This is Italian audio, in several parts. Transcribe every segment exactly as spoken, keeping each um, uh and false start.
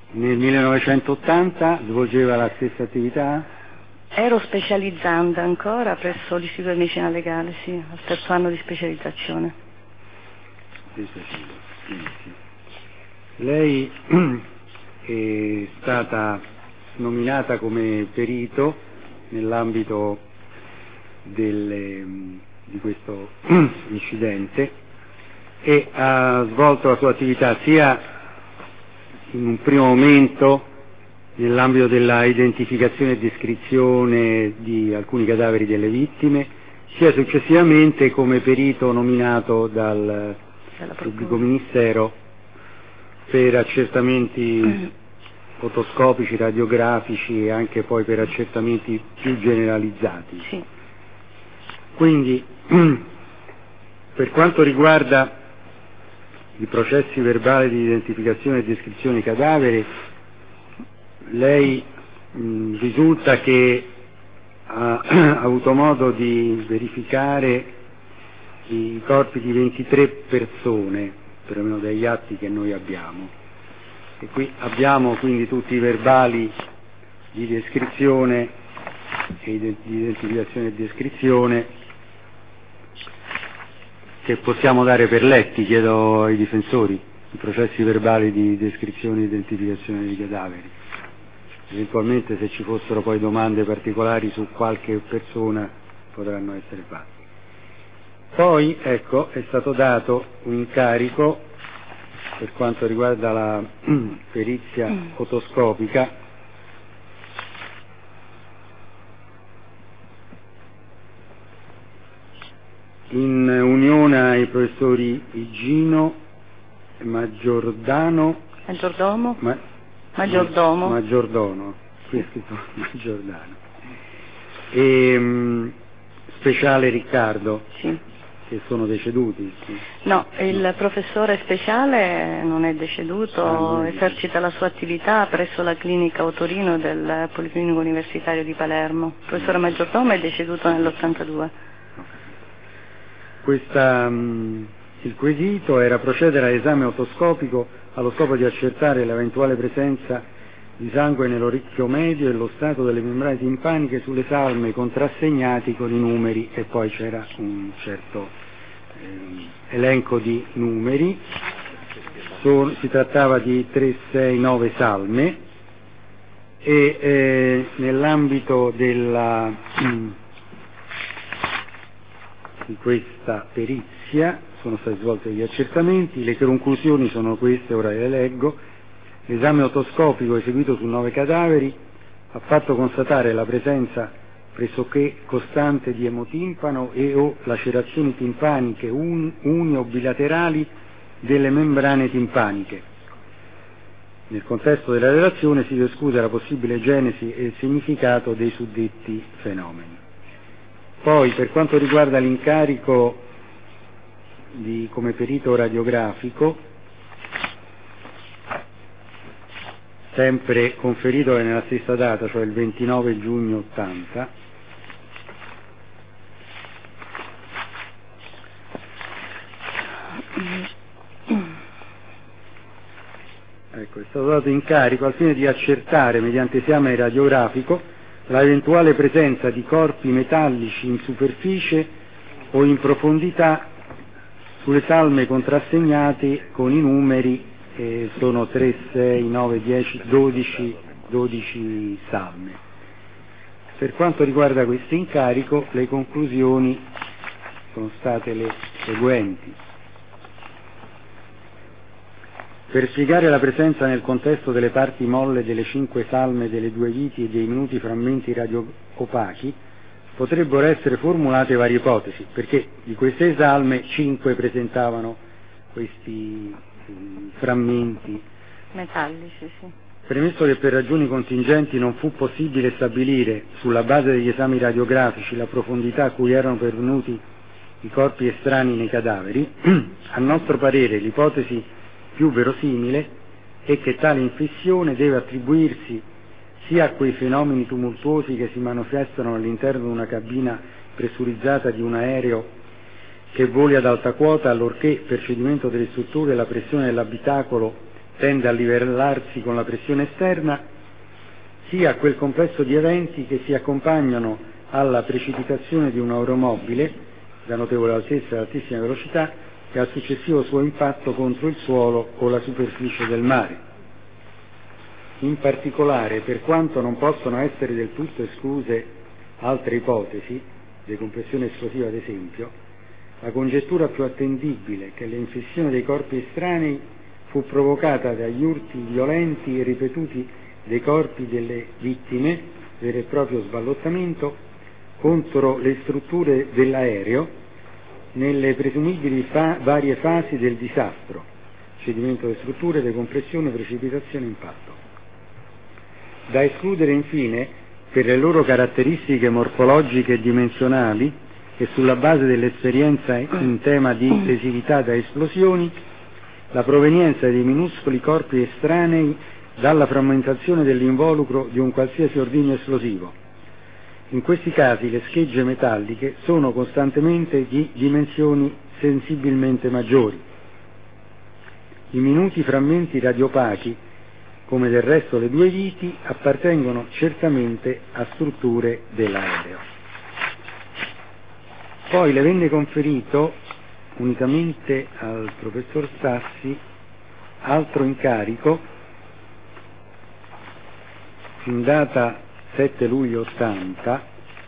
Nel millenovecentottanta svolgeva la stessa attività? Ero specializzante ancora presso l'Istituto di Medicina Legale, sì, al terzo anno di specializzazione. Sì, sì, sì, sì. Lei è stata nominata come perito nell'ambito delle, di questo incidente e ha svolto la sua attività sia in un primo momento nell'ambito della identificazione e descrizione di alcuni cadaveri delle vittime, sia successivamente come perito nominato dal pubblico ministero per accertamenti fotoscopici, radiografici e anche poi per accertamenti più generalizzati. Sì. Quindi, per quanto riguarda i processi verbali di identificazione e descrizione dei cadaveri, lei mh, risulta che ha, ha avuto modo di verificare i corpi di ventitré persone, perlomeno dagli atti che noi abbiamo. E qui abbiamo quindi tutti i verbali di descrizione e di identificazione e descrizione che possiamo dare per letti, chiedo ai difensori, i processi verbali di descrizione e identificazione dei cadaveri. Eventualmente se ci fossero poi domande particolari su qualche persona potranno essere fatte. Poi, ecco, è stato dato un incarico per quanto riguarda la perizia fotoscopica in unione ai professori Igino, Maggiordano, Maggiordomo, ma, Maggiordomo, Maggiordono, qui è scritto Maggiordano, e um, Speciale Riccardo, sì. che sono deceduti. Sì. No, il no. professore Speciale non è deceduto, ah, non è esercita deceduto. La sua attività presso la clinica Otorino del Policlinico Universitario di Palermo. Il professore Maggiordomo è deceduto nell'ottantadue. Questa, um, il quesito era procedere all'esame otoscopico allo scopo di accertare l'eventuale presenza di sangue nell'orecchio medio e lo stato delle membrane timpaniche sulle salme contrassegnati con i numeri, e poi c'era un certo eh, elenco di numeri. So, si trattava di tre, sei, nove salme e eh, nell'ambito della mm, di questa perizia sono stati svolti degli accertamenti, le conclusioni sono queste, ora le leggo. L'esame otoscopico eseguito su nove cadaveri ha fatto constatare la presenza pressoché costante di emotimpano e o lacerazioni timpaniche un, uni o bilaterali delle membrane timpaniche. Nel contesto della relazione si discute la possibile genesi e il significato dei suddetti fenomeni. Poi, per quanto riguarda l'incarico di, come perito radiografico, sempre conferito nella stessa data, cioè il ventinove giugno ottanta, ecco, è stato dato incarico al fine di accertare mediante esame radiografico la eventuale presenza di corpi metallici in superficie o in profondità sulle salme contrassegnate con i numeri, eh, sono tre, sei, nove, dieci, dodici, dodici salme. Per quanto riguarda questo incarico, le conclusioni sono state le seguenti. Per spiegare la presenza nel contesto delle parti molle delle cinque salme delle due viti e dei minuti frammenti radio-opachi potrebbero essere formulate varie ipotesi, perché di queste salme cinque presentavano questi um, frammenti metallici, sì. Premesso che per ragioni contingenti non fu possibile stabilire, sulla base degli esami radiografici, la profondità a cui erano pervenuti i corpi estranei nei cadaveri, a nostro parere l'ipotesi più verosimile è che tale infezione deve attribuirsi sia a quei fenomeni tumultuosi che si manifestano all'interno di una cabina pressurizzata di un aereo che voli ad alta quota, allorché per cedimento delle strutture la pressione dell'abitacolo tende a livellarsi con la pressione esterna, sia a quel complesso di eventi che si accompagnano alla precipitazione di un aeromobile da notevole altezza e altissima velocità e al successivo suo impatto contro il suolo o la superficie del mare. In particolare, per quanto non possono essere del tutto escluse altre ipotesi, decompressione esplosiva ad esempio, la congettura più attendibile che l'infessione dei corpi estranei fu provocata dagli urti violenti e ripetuti dei corpi delle vittime, vero e proprio sballottamento, contro le strutture dell'aereo nelle presumibili fa- varie fasi del disastro, cedimento delle strutture, decompressione, precipitazione, impatto. Da escludere infine, per le loro caratteristiche morfologiche e dimensionali e sulla base dell'esperienza in tema di lesività da esplosioni, la provenienza dei minuscoli corpi estranei dalla frammentazione dell'involucro di un qualsiasi ordigno esplosivo. In questi casi le schegge metalliche sono costantemente di dimensioni sensibilmente maggiori. I minuti frammenti radiopachi, come del resto le due viti, appartengono certamente a strutture dell'aereo. Poi le venne conferito, unitamente al professor Sassi, altro incarico in data sette luglio ottanta,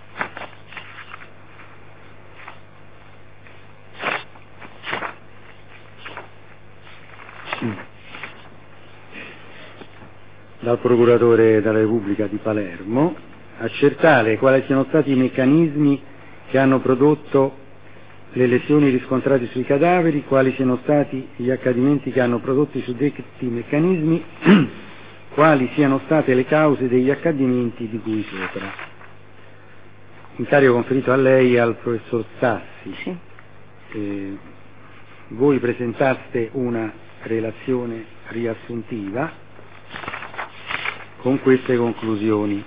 dal procuratore della Repubblica di Palermo, accertare quali siano stati i meccanismi che hanno prodotto le lesioni riscontrate sui cadaveri, quali siano stati gli accadimenti che hanno prodotto i suddetti meccanismi, quali siano state le cause degli accadimenti di cui sopra. Incarico conferito a lei e al professor Sassi. Sì. Eh, voi presentaste una relazione riassuntiva con queste conclusioni.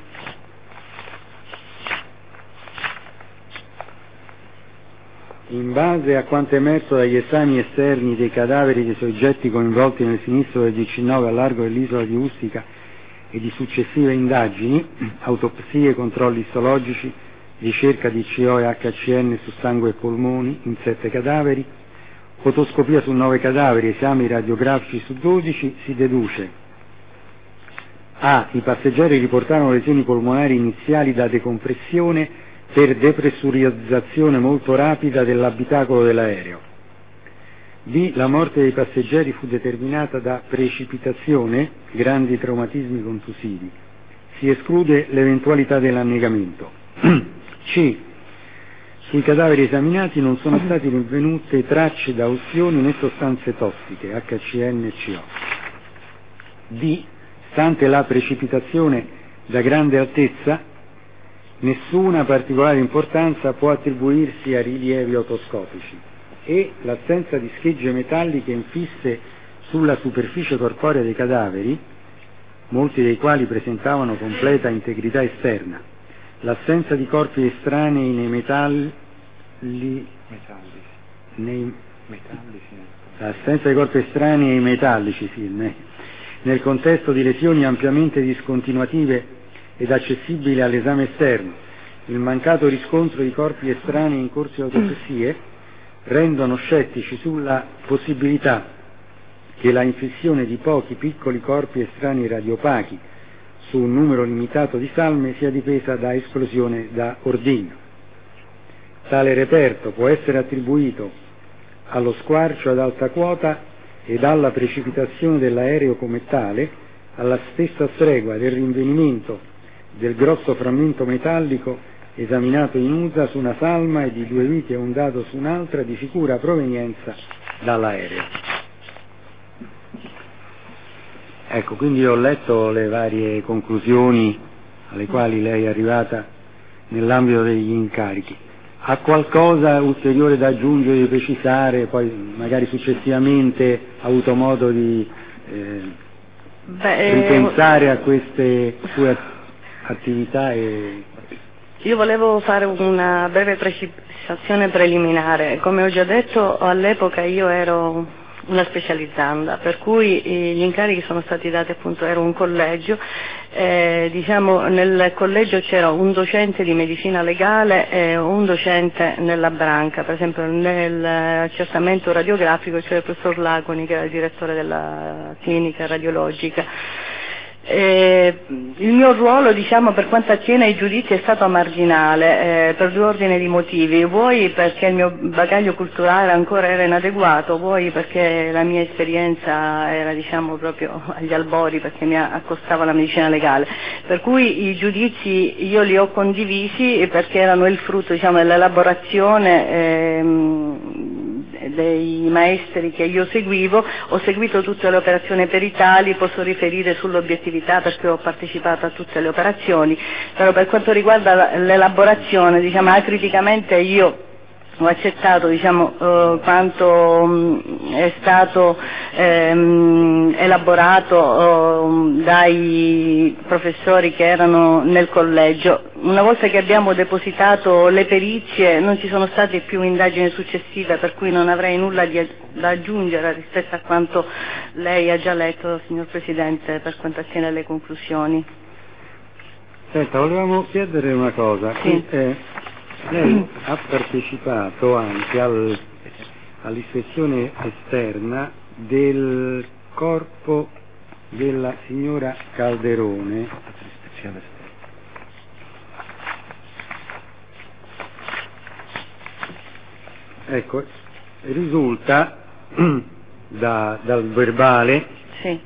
In base a quanto emerso dagli esami esterni dei cadaveri dei soggetti coinvolti nel sinistro del diciannove a largo dell'isola di Ustica e di successive indagini, autopsie, controlli istologici, ricerca di C O e H C N su sangue e polmoni in sette cadaveri, fotoscopia su nove cadaveri, esami radiografici su dodici, si deduce: A. I passeggeri riportarono lesioni polmonari iniziali da decompressione per depressurizzazione molto rapida dell'abitacolo dell'aereo. B. La morte dei passeggeri fu determinata da precipitazione, grandi traumatismi contusivi. Si esclude l'eventualità dell'annegamento. C. Sui cadaveri esaminati non sono state rinvenute tracce da ustioni né sostanze tossiche, H C N e C O. D. Stante la precipitazione da grande altezza, nessuna particolare importanza può attribuirsi a rilievi otoscopici e l'assenza di schegge metalliche infisse sulla superficie corporea dei cadaveri, molti dei quali presentavano completa integrità esterna, l'assenza di corpi estranei nei metalli, metallici, nei, metallici l'assenza di corpi estranei ai metallici, sì, nel contesto di lesioni ampiamente discontinuative ed accessibili all'esame esterno, il mancato riscontro di corpi estranei in corso di autopsie rendono scettici sulla possibilità che la infessione di pochi piccoli corpi estranei radiopachi su un numero limitato di salme sia dipesa da esplosione da ordigno. Tale reperto può essere attribuito allo squarcio ad alta quota ed alla precipitazione dell'aereo come tale, alla stessa stregua del rinvenimento del grosso frammento metallico esaminato in U S A su una salma e di due viti e un dado su un'altra di sicura provenienza dall'aereo. Ecco, quindi ho letto le varie conclusioni alle quali lei è arrivata nell'ambito degli incarichi. Ha qualcosa ulteriore da aggiungere, di precisare, poi magari successivamente ha avuto modo di eh, Beh, ripensare a queste sue attività? E... Io volevo fare una breve precisazione preliminare. Come ho già detto, all'epoca io ero una specializzanda, per cui eh, gli incarichi sono stati dati, appunto, era un collegio, eh, diciamo nel collegio c'era un docente di medicina legale e un docente nella branca, per esempio nell'accertamento radiografico c'era il professor Laconi, che era il direttore della clinica radiologica. Eh, il mio ruolo, diciamo, per quanto attiene ai giudizi è stato marginale, eh, per due ordini di motivi: vuoi perché il mio bagaglio culturale ancora era inadeguato, vuoi perché la mia esperienza era, diciamo, proprio agli albori, perché mi accostava la medicina legale, per cui i giudizi io li ho condivisi perché erano il frutto, diciamo, dell'elaborazione ehm, dei maestri che io seguivo. Ho seguito tutte le operazioni peritali, posso riferire sull'obiettività perché ho partecipato a tutte le operazioni, però per quanto riguarda l'elaborazione, diciamo, acriticamente io ho accettato, diciamo, eh, quanto mh, è stato ehm, elaborato eh, dai professori che erano nel collegio. Una volta che abbiamo depositato le perizie non ci sono state più indagini successive, per cui non avrei nulla di, da aggiungere rispetto a quanto lei ha già letto, signor Presidente, per quanto attiene alle conclusioni. Senta, volevamo chiedere una cosa. Sì. Eh, lei ha partecipato anche al, all'ispezione esterna del corpo della signora Calderone. Ecco, risulta da, dal verbale, Sì.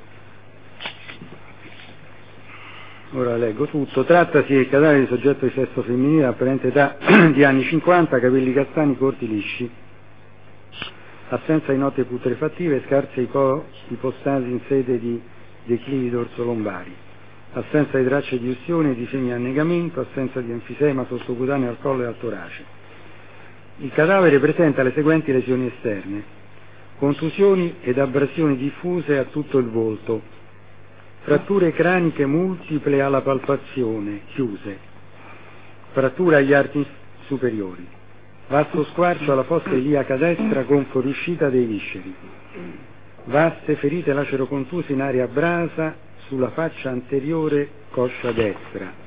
ora leggo tutto: trattasi del cadavere di soggetto di sesso femminile apparente età di anni cinquanta, capelli castani corti lisci, assenza di note putrefattive, scarse ipo, ipostasi in sede di declivi dorsolombari, assenza di tracce di ustione e di segni di annegamento, assenza di enfisema sottocutaneo al collo e al torace. Il cadavere presenta le seguenti lesioni esterne: contusioni ed abrasioni diffuse a tutto il volto, fratture craniche multiple alla palpazione, chiuse, fratture agli arti superiori, vasto squarcio alla fossa iliaca destra con fuoriuscita dei visceri, vaste ferite lacerocontuse in area brasa sulla faccia anteriore coscia destra,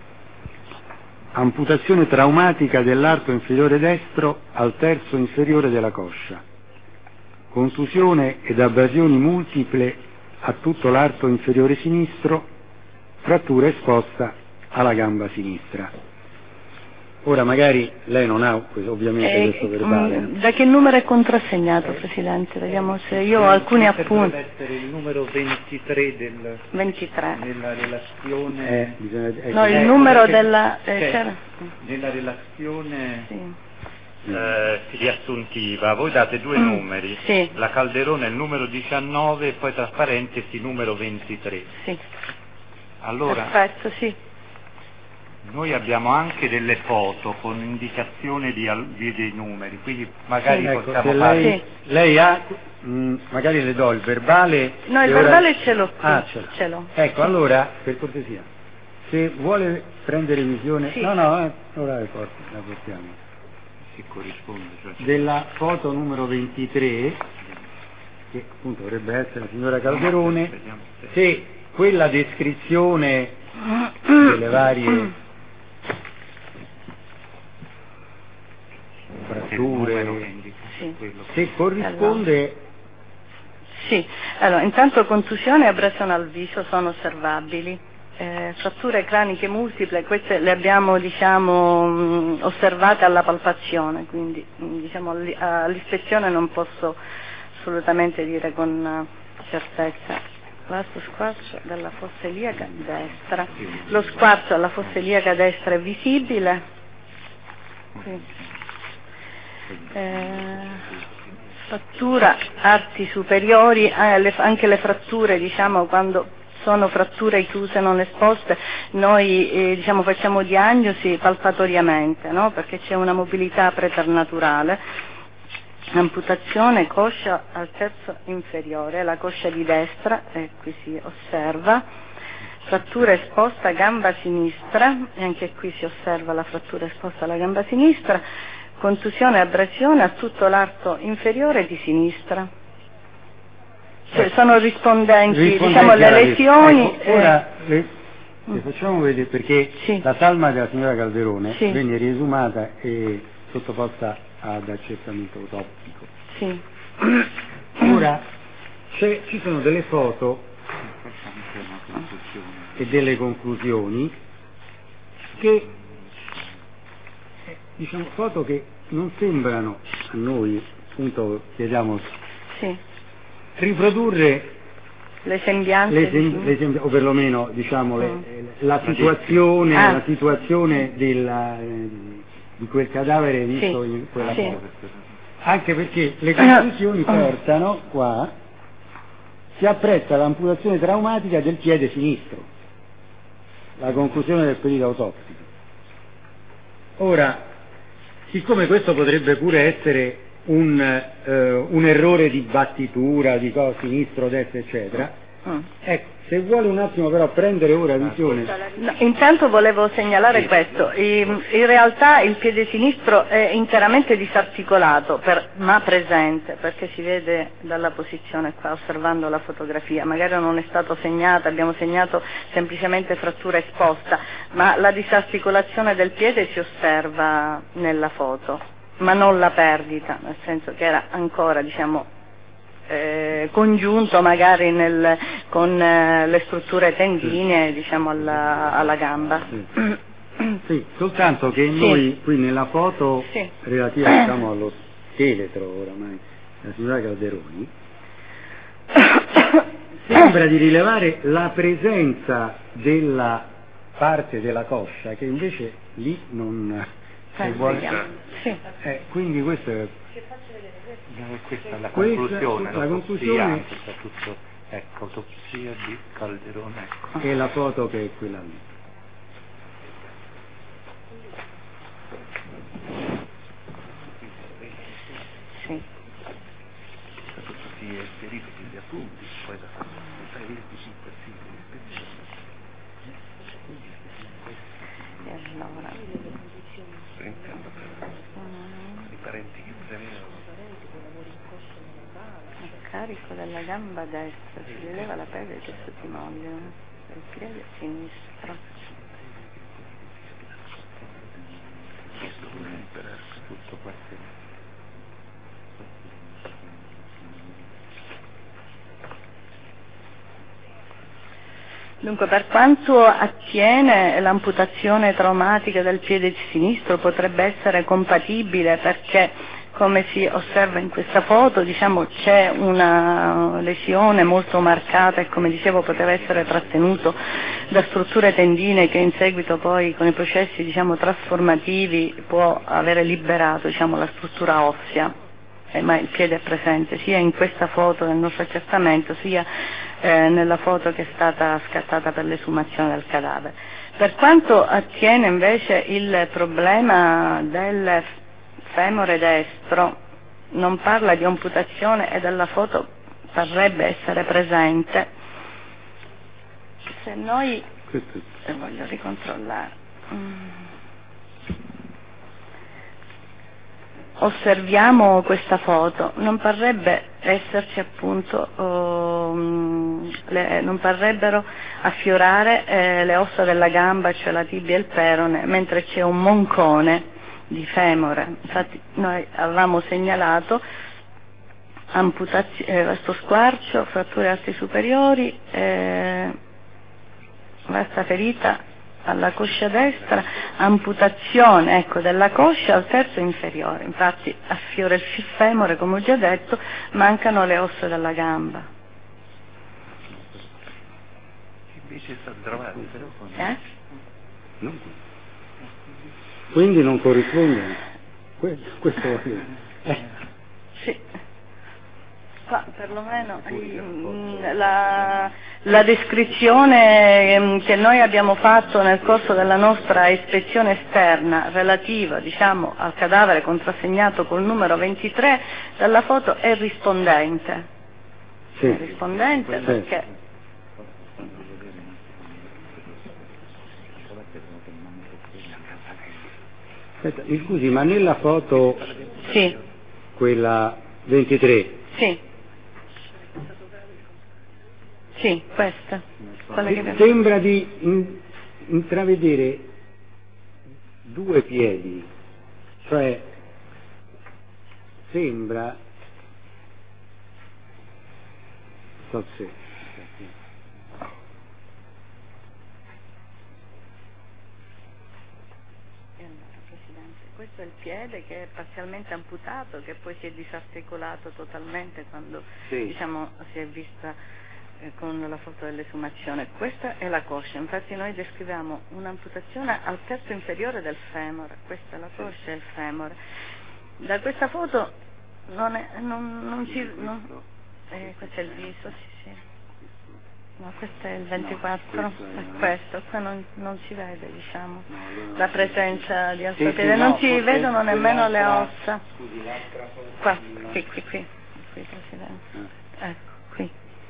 amputazione traumatica dell'arto inferiore destro al terzo inferiore della coscia, contusione ed abrasioni multiple a tutto l'arto inferiore sinistro, frattura esposta alla gamba sinistra. Ora magari lei non ha ovviamente Eh, questo verbale. mh, da che numero è contrassegnato, Presidente? Vediamo se io ho alcuni appunti. Deve essere il numero ventitré del, ventitré. nella relazione. Eh, bisogna, ecco, No, il Ecco, numero perché della... eh, c'è c'era? nella relazione Sì. eh, riassuntiva, voi date due Mm, numeri, sì. la Calderone è il numero diciannove e poi tra parentesi numero ventitré. Sì. Allora, Perfetto, sì. noi abbiamo anche delle foto con indicazione di, al- di- dei numeri, quindi magari ecco, possiamo se fare... lei, lei ha, mh, magari le do il verbale. No, il e ora- verbale ce l'ho qui. Ah, ce l'ho. Ce l'ho. Ecco, allora, per cortesia, se vuole prendere visione, Sì. no, no, eh, ora la porti- la portiamo, Si corrisponde, cioè... della foto numero ventitré, che appunto dovrebbe essere la signora Calderone, Vediamo se- se quella descrizione delle varie se il numero che fratture, indica Sì. quello. se corrisponde, Sì, allora intanto contusione e abrasione al viso sono osservabili, eh, fratture craniche multiple, queste le abbiamo, diciamo, mh, osservate alla palpazione, quindi mh, diciamo, alli- all'ispezione non posso assolutamente dire con eh, certezza. Vasto squarcio della fossa iliaca destra, lo squarcio alla fossa iliaca destra è visibile. Qui. Eh, frattura arti superiori, eh, le- anche le fratture, diciamo, quando sono fratture chiuse non esposte, noi eh, diciamo, facciamo diagnosi palpatoriamente, no? Perché c'è una mobilità preternaturale. Amputazione coscia al terzo inferiore, la coscia di destra, e qui si osserva, frattura esposta gamba sinistra, e anche qui si osserva la frattura esposta alla gamba sinistra, contusione e abrasione a tutto l'arto inferiore di sinistra. Cioè, sono rispondenti, rispondenti diciamo, le alla lesioni. Ecco, ora eh, le, le facciamo vedere perché Sì. la salma della signora Calderone Sì. venne riesumata e sottoposta ad accertamento autopsico. Sì. Ora c'è- ci sono delle foto e delle conclusioni che, eh, diciamo, foto che non sembrano a noi, appunto chiediamo, Sì. riprodurre Le sembianze. le sem- diciamo. le sem- o perlomeno diciamo le- Mm. eh, la situazione, Ah. la situazione della, eh, di quel cadavere visto Sì. in quella Sì. foto. Anche perché le conclusioni portano qua, si apprezza l'amputazione traumatica del piede sinistro, la conclusione del perito autopsico. Ora, siccome questo potrebbe pure essere un, eh, un errore di battitura, di cosa, sinistro, destra, eccetera, Mm. ecco, se vuole un attimo però prendere ora visione, No, intanto volevo segnalare questo, in, in realtà il piede sinistro è interamente disarticolato, per- ma presente, perché si vede dalla posizione qua, osservando la fotografia, magari non è stato segnato, abbiamo segnato semplicemente frattura esposta, ma la disarticolazione del piede si osserva nella foto, ma non la perdita, nel senso che era ancora, diciamo, Eh, congiunto magari nel, con eh, le strutture tendinee, diciamo, alla, alla gamba. Sì. sì, soltanto che Sì. noi qui nella foto Sì. relativa diciamo allo scheletro oramai della signora Calderoni sembra di rilevare la presenza della parte della coscia che invece lì non se Eh, vuole- vediamo. Sì. eh, quindi questo è No, questa è la Questa- conclusione, la l'autopsia, conclusione- anche soprattutto, ecco, autopsia di Calderone, ecco. è la foto che è quella lì. Sì. Tutti i verifici di appunti, poi da fare venticinque E allora. intendo per i parenti che premevano. A carico della gamba destra si rileva la pelle del sottimolio del piede sinistro. Per tutto questo. Dunque, per quanto attiene l'amputazione traumatica del piede sinistro potrebbe essere compatibile perché, come si osserva in questa foto, diciamo, c'è una lesione molto marcata e, come dicevo, poteva essere trattenuto da strutture tendinee che in seguito poi con i processi, diciamo, trasformativi può avere liberato, diciamo, la struttura ossea. Eh, ma il piede è presente sia in questa foto del nostro accertamento sia eh, nella foto che è stata scattata per l'esumazione del cadavere. Per quanto attiene invece il problema del femore destro, non parla di amputazione e dalla foto parrebbe essere presente. Se noi, Questo è- eh, voglio ricontrollare, mm. osserviamo questa foto, non parrebbe esserci appunto, um, le, non parrebbero affiorare eh, le ossa della gamba, cioè la tibia e il perone, mentre c'è un moncone di femore. Infatti noi avevamo segnalato amputazio- eh, vasto squarcio, fratture arti superiori, eh, vasta ferita alla coscia destra, amputazione, ecco, della coscia al terzo inferiore, infatti affiora il femore, come ho già detto, mancano le ossa della gamba. Invece è stato trovato, però con... Eh? no? Quindi non corrisponde. Que- Questo vuol dire. Eh. Sì. Qua perlomeno mm, la, la descrizione ehm, che noi abbiamo fatto nel corso della nostra ispezione esterna relativa, diciamo, al cadavere contrassegnato col numero ventitré dalla foto è rispondente. Sì. È rispondente Sì. perché Aspetta, mi scusi, ma nella foto, sì, quella ventitré, sì, Sì, questa. Quella che abbiamo- Sembra di in- intravedere due piedi, cioè sembra, non so se E allora, Presidente, questo è il piede che è parzialmente amputato, che poi si è disarticolato totalmente quando sì. diciamo, si è vista eh, con la foto dell'esumazione. Questa è la coscia, infatti noi descriviamo un'amputazione al terzo inferiore del femore, questa è la coscia e il femore. Da questa foto non, è, non, non si... Non, eh, questo è il viso, sì, sì. No, questo è il ventiquattro, No, questo è- è questo, qua non, non si vede, diciamo, No, allora la non presenza di altro Sì, sì, piede, no, non si forse vedono nemmeno le quell'altra- ossa. Scusi, l'altra foto Qua, no. qui, qui, qui, qui, Presidente, Eh. ecco, qui.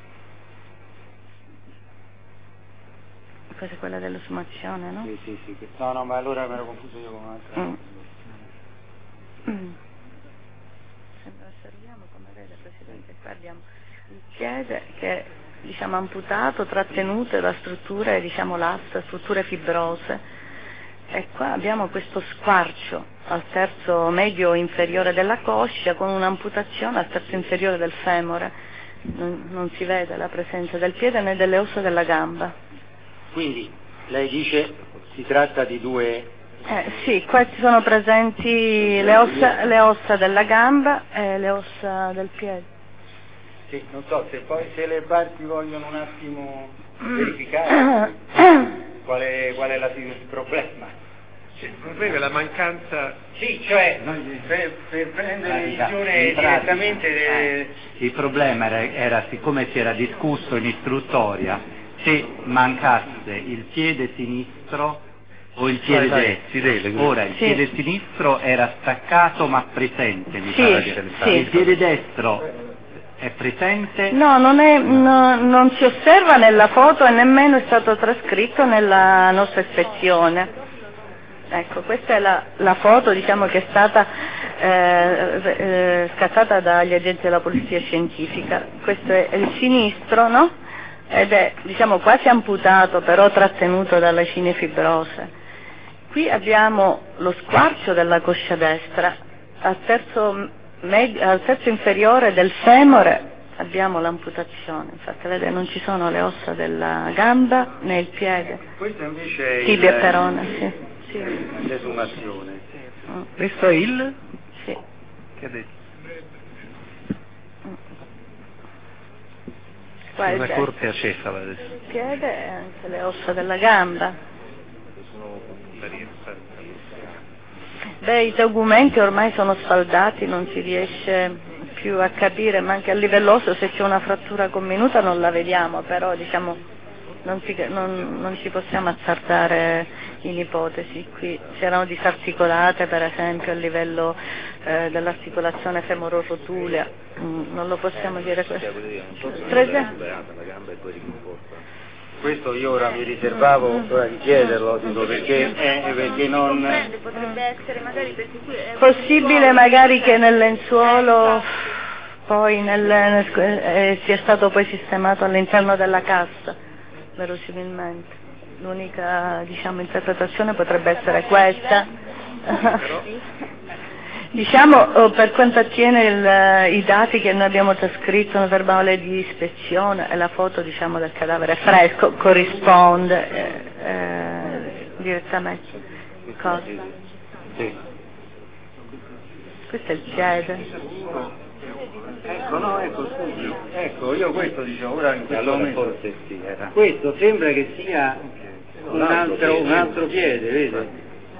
Questa è quella dell'esumazione, no? Sì, sì, sì. No, no, ma allora mi ero confuso io con un'altra. Mm. Mm. Se lo osserviamo, come vede Presidente, qua abbiamo il piede che è diciamo, amputato, trattenuto da strutture diciamo, lasse, strutture fibrose, e qua abbiamo questo squarcio al terzo medio inferiore della coscia con un'amputazione al terzo inferiore del femore. Non, non si vede la presenza del piede né delle ossa della gamba. Quindi lei dice si tratta di due. Eh, sì, qua ci sono presenti le ossa, le ossa della gamba e le ossa del piede. Sì, non so se poi se le parti vogliono un attimo verificare qual è, qual è la, il problema. Il problema è la mancanza. Sì, cioè per, per prendere In pra- visione in pratica, direttamente de- eh, il problema era, era, siccome si era discusso in istruttoria, se mancasse il piede sinistro o il piede Vai, vai, destro. si delega. Ora il Sì. piede sinistro era staccato ma presente, mi Sì, pare di sì. il piede destro è presente. No, non, è, no, non si osserva nella foto e nemmeno è stato trascritto nella nostra ispezione. Ecco, questa è la, la foto diciamo, che è stata eh, eh, scattata dagli agenti della polizia scientifica. Questo è il sinistro, no? Ed è diciamo, quasi amputato, però trattenuto dalle cine fibrose. Qui abbiamo lo squarcio della coscia destra, al terzo, med- al terzo inferiore del femore abbiamo l'amputazione, infatti vede non ci sono le ossa della gamba né il piede, Questo invece è tibia il- e perone, sì. sì. l'esumazione. Mm, Questo è il. sì. Che ha detto? Qua è Una il destro. corte acefala adesso. Il piede e anche le ossa della gamba. Beh, i tegumenti ormai sono sfaldati, non si riesce più a capire, ma anche a livello osseo se c'è una frattura comminuta non la vediamo, però diciamo non ci, non, non ci possiamo azzardare in ipotesi. Qui si erano disarticolate per esempio a livello eh, dell'articolazione femororotulea, mm, non lo possiamo dire questo. Prese? Questo io ora mi riservavo ora di chiederlo, dico, perché, eh, perché non. Potrebbe essere magari perché qui è Possibile magari che nel lenzuolo poi nel, nel- eh, sia stato poi sistemato all'interno della cassa, verosimilmente. L'unica diciamo, interpretazione potrebbe essere questa. Diciamo, eh, per quanto attiene il, i dati che noi abbiamo trascritto nel verbale di ispezione e la foto diciamo, del cadavere fresco corrisponde eh, eh, direttamente. Cosa? Sì. Questo è il piede. Ecco, no, ecco, scusi. Ecco, io questo dicevo ora in questo Allora momento. forse sì, era. Questo sembra che sia un altro, un altro piede, vede?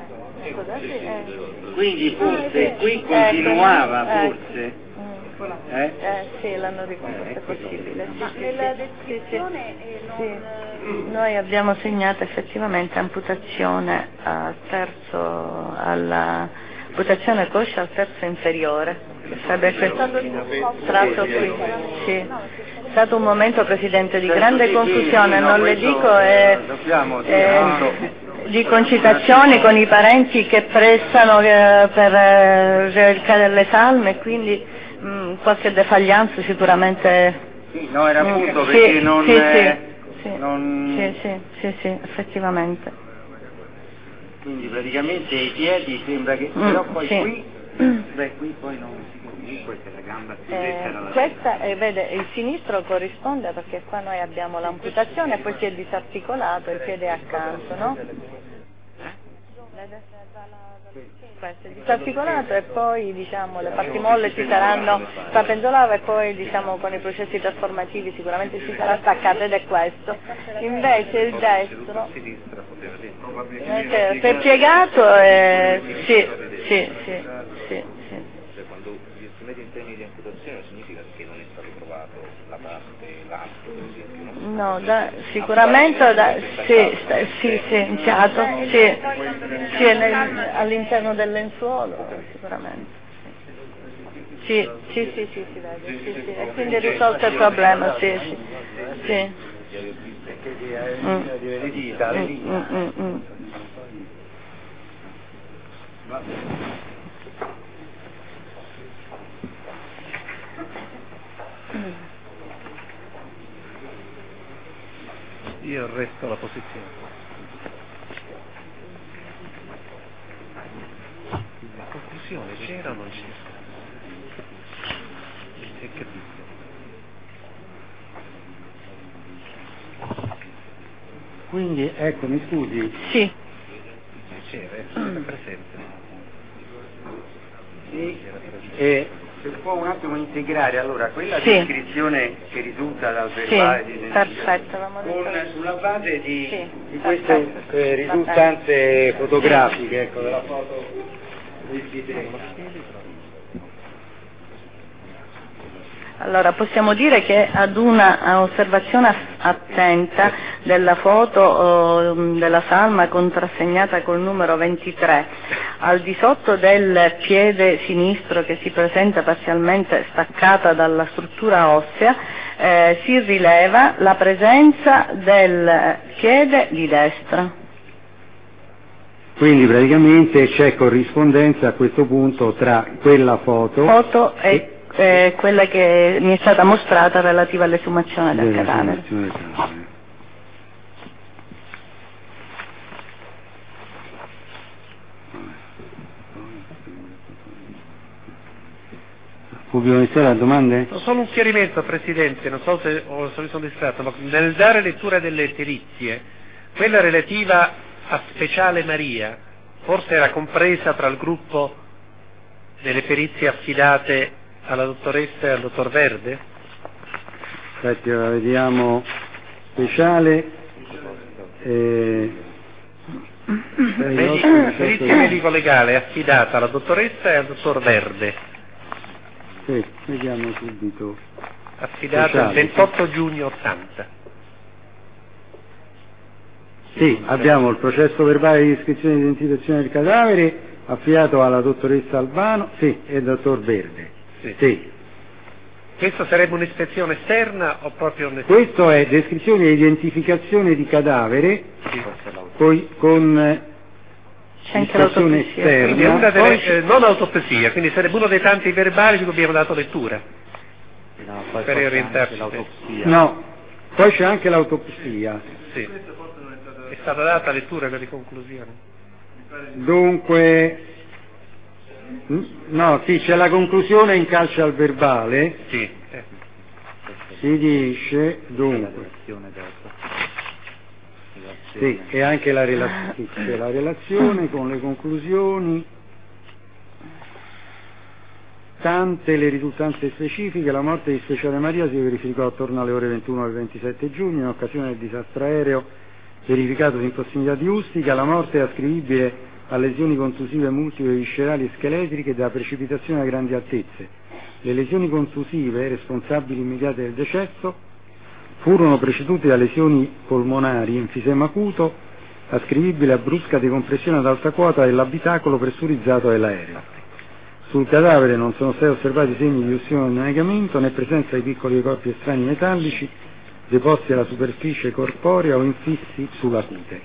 Quindi forse qui continuava, Ecco, forse. Mm. Eh? Eh, sì, l'hanno riconosciuto, è possibile. Sì, ma sì, nella sì. descrizione eh, non Sì. Noi abbiamo segnato effettivamente amputazione al terzo, alla amputazione coscia al terzo inferiore, che sarebbe questo tratto qui. Sì. È stato un momento, Presidente, di grande confusione, non le dico, è, è di concitazioni con i parenti che prestano eh, per eh, realizzare le salme, quindi mh, qualche defaglianza sicuramente Sì, no, era appunto sì, perché non... Sì, eh, sì, sì, non... sì, sì, sì, sì, effettivamente. Quindi praticamente i piedi sembra che... Mm, però poi sì. qui... Beh, qui poi non si capisce. Questa è la gamba più Eh, dritta era la questa, eh, vede, il sinistro corrisponde perché qua noi abbiamo l'amputazione e poi si è disarticolato, il piede è accanto, no? Vede? Questo è disarticolato e poi diciamo le parti molle si saranno trapezolate e poi diciamo con i processi trasformativi sicuramente si sarà staccato ed è questo. Invece il destro eh, si è piegato e sì, sì, sì, sì, sì. Quando vi esprimete in termini di amputazione significa che non è stato trovato la parte, l'altro per esempio, no? No, da, sicuramente da, sì, sta, sì, sì, iniziato, sì, sì, nel- all'interno del lenzuolo, sicuramente. Sì, sì, sì, sì, si vede, sì, sì, e quindi è risolto il problema, sì, sì, sì. Mm. Mm, mm, mm, mm. Io resto la posizione. La conclusione c'era o non c'era? Si è capito. Quindi, ecco, mi scusi, Sì. C'era, era presente. sì, e se può un attimo integrare allora quella Sì. descrizione che risulta dal Sì, verbale di perfetto, la con, modifica. sulla base di, Sì, di queste perfetto. eh, risultanze fotografiche, ecco, della foto del disegno. Allora, possiamo dire che ad una osservazione attenta della foto eh, della salma contrassegnata col numero ventitré, al di sotto del piede sinistro che si presenta parzialmente staccata dalla struttura ossea, eh, si rileva la presenza del piede di destra. Quindi praticamente c'è corrispondenza a questo punto tra quella foto, Foto e eh, quella che mi è stata mostrata relativa all'esumazione del della cadavere. simulazione del cadavere. Pubblico Ministero ha domande? Solo un chiarimento, Presidente, non so se, o se mi sono distratto, ma nel dare lettura delle perizie, quella relativa a Speciale Maria, forse era compresa tra il gruppo delle perizie affidate alla dottoressa e al dottor Verde? Infatti ora vediamo speciale eh, Medi- perizia medico-legale affidata alla dottoressa e al dottor Verde, sì, vediamo subito. affidata Speciale, il ventotto giugno ottanta. Sì, abbiamo il processo verbale di iscrizione e identificazione del cadavere affidato alla dottoressa Albano, sì, e al dottor Verde. Sì. Sì. Questa sarebbe un'ispezione esterna o proprio un'esterna? Questo è descrizione e identificazione di cadavere Sì. poi con eh, C'è anche ispezione l'autopsia. esterna. Quindi è una delle, Poi- eh, non autopsia, quindi sarebbe uno dei tanti verbali di cui abbiamo dato lettura. No, poi Per c'è orientarci. anche l'autopsia. No, poi c'è anche l'autopsia. Sì. È stata data lettura delle conclusioni. Dunque, n- no, sì, c'è la conclusione in calce al verbale, Sì. eh. si dice, La dunque, relazione dopo. sì, e anche la relazione, sì, c'è la relazione con le conclusioni, tante le risultanze specifiche, la morte di Speciale Maria si verificò attorno alle ore ventuno del ventisette giugno in occasione del disastro aereo verificatosi in prossimità di Ustica. La morte è ascrivibile a lesioni contusive multiple viscerali e scheletriche da precipitazione a grandi altezze. Le lesioni contusive, responsabili immediate del decesso, furono precedute da lesioni polmonari, enfisema acuto, ascrivibile a brusca decompressione ad alta quota dell'abitacolo pressurizzato dell'aereo. Sul cadavere non sono stati osservati segni di ustione o annegamento né presenza di piccoli corpi estranei metallici deposti alla superficie corporea o infissi sulla cute.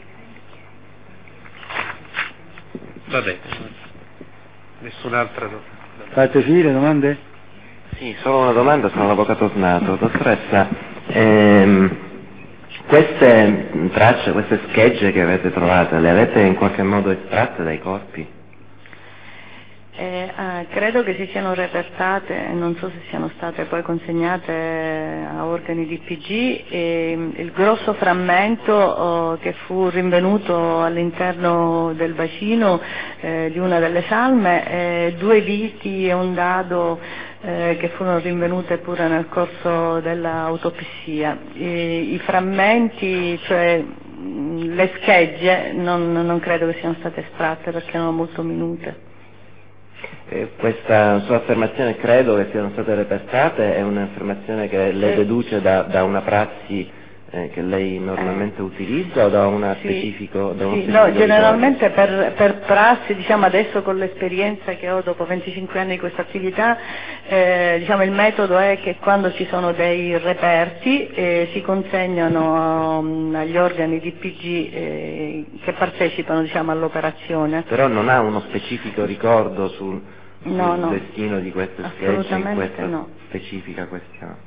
Va bene. Nessun'altra. Parte civile, domande? Sì, solo una domanda, sono l'avvocato Snato. Dottoressa, ehm, queste tracce, queste schegge che avete trovato, le avete in qualche modo estratte dai corpi? Eh, ah, credo che si siano repertate, non so se siano state poi consegnate a organi di P G, e il grosso frammento oh, che fu rinvenuto all'interno del bacino eh, di una delle salme, eh, due viti e un dado eh, che furono rinvenute pure nel corso dell'autopsia. I, i frammenti, cioè mh, le schegge, non, non credo che siano state estratte perché erano molto minute. Eh, questa sua affermazione, credo che siano state repertate, è un'affermazione che lei deduce da, da una prassi eh, che lei normalmente eh. utilizza o da, una sì. specifico, da uno sì, specifico no, generalmente per, per prassi, diciamo adesso con l'esperienza che ho dopo venticinque anni di questa attività, eh, diciamo il metodo è che quando ci sono dei reperti eh, si consegnano um, agli organi di P G eh, che partecipano, diciamo, all'operazione. Però non ha uno specifico ricordo sul, sul no, no. destino di queste schegge in questa no. specifica questione.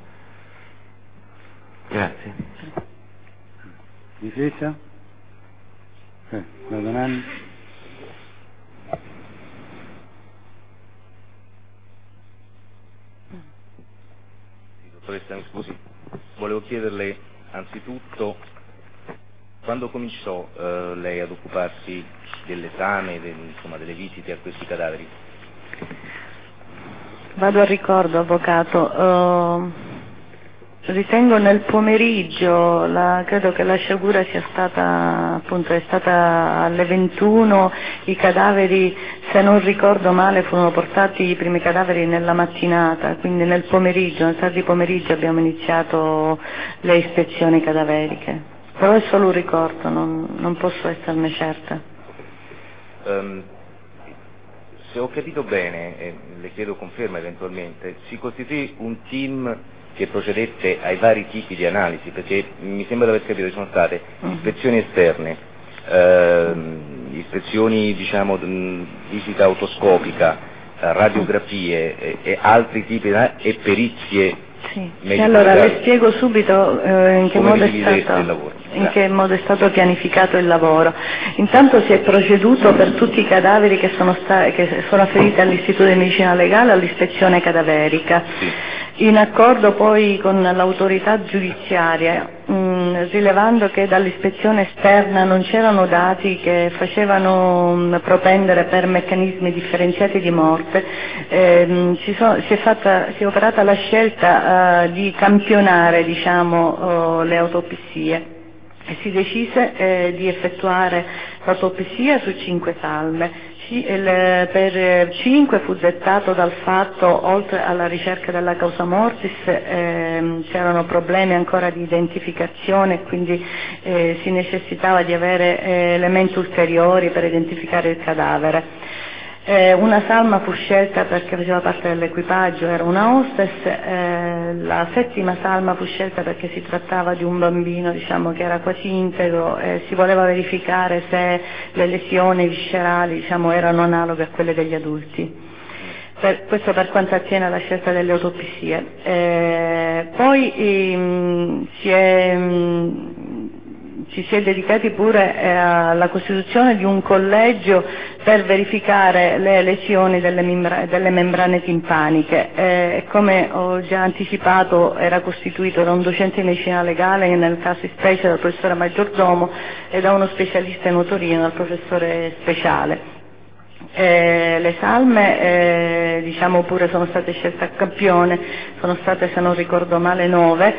Grazie. Difesa? Eh, la domanda? Sì, dottoressa, mi scusi, volevo chiederle anzitutto quando cominciò eh, lei ad occuparsi dell'esame, del, insomma, delle visite a questi cadaveri? Vado a ricordo, avvocato. Uh... Ritengo nel pomeriggio, la, credo che la sciagura sia stata, appunto, è stata alle ventuno, i cadaveri, se non ricordo male, furono portati i primi cadaveri nella mattinata, quindi nel pomeriggio, nel tardi pomeriggio abbiamo iniziato le ispezioni cadaveriche. Però è solo un ricordo, non, non posso esserne certa. Um, se ho capito bene, e le chiedo conferma eventualmente, si costituì un team che procedette ai vari tipi di analisi, perché mi sembra di aver capito che sono state ispezioni esterne, ehm, ispezioni, diciamo, mh, visita autoscopica, eh, radiografie e, e altri tipi di analisi, e perizie. Sì. E allora le spiego subito eh, in, che modo è stato, in che modo è stato pianificato il lavoro. Intanto si è proceduto per tutti i cadaveri che sono, sta- che sono afferiti all'Istituto di Medicina Legale all'ispezione cadaverica. Sì. In accordo poi con l'autorità giudiziaria, mh, rilevando che dall'ispezione esterna non c'erano dati che facevano mh, propendere per meccanismi differenziati di morte, ehm, si, so, si, è fatta, si è operata la scelta uh, di campionare, diciamo, uh, le autopsie. E si decise eh, di effettuare l'autopsia su cinque salme. C- il, per cinque fu dettato dal fatto, oltre alla ricerca della causa mortis, ehm, c'erano problemi ancora di identificazione, quindi eh, si necessitava di avere eh, elementi ulteriori per identificare il cadavere. Eh, una salma fu scelta perché faceva parte dell'equipaggio, era una hostess, eh, la settima salma fu scelta perché si trattava di un bambino, diciamo, che era quasi integro, e si voleva verificare se le lesioni viscerali, diciamo, erano analoghe a quelle degli adulti. Per, questo per quanto attiene alla scelta delle autopsie. Eh, poi ehm, si è... Mh, ci si è dedicati pure eh, alla costituzione di un collegio per verificare le lesioni delle, membra- delle membrane timpaniche. Eh, come ho già anticipato, era costituito da un docente di medicina legale, nel caso di specie dal professore Maggiordomo, e da uno specialista in otorino, dal professore Speciale. Eh, le salme eh, diciamo pure sono state scelte a campione, sono state, se non ricordo male, nove,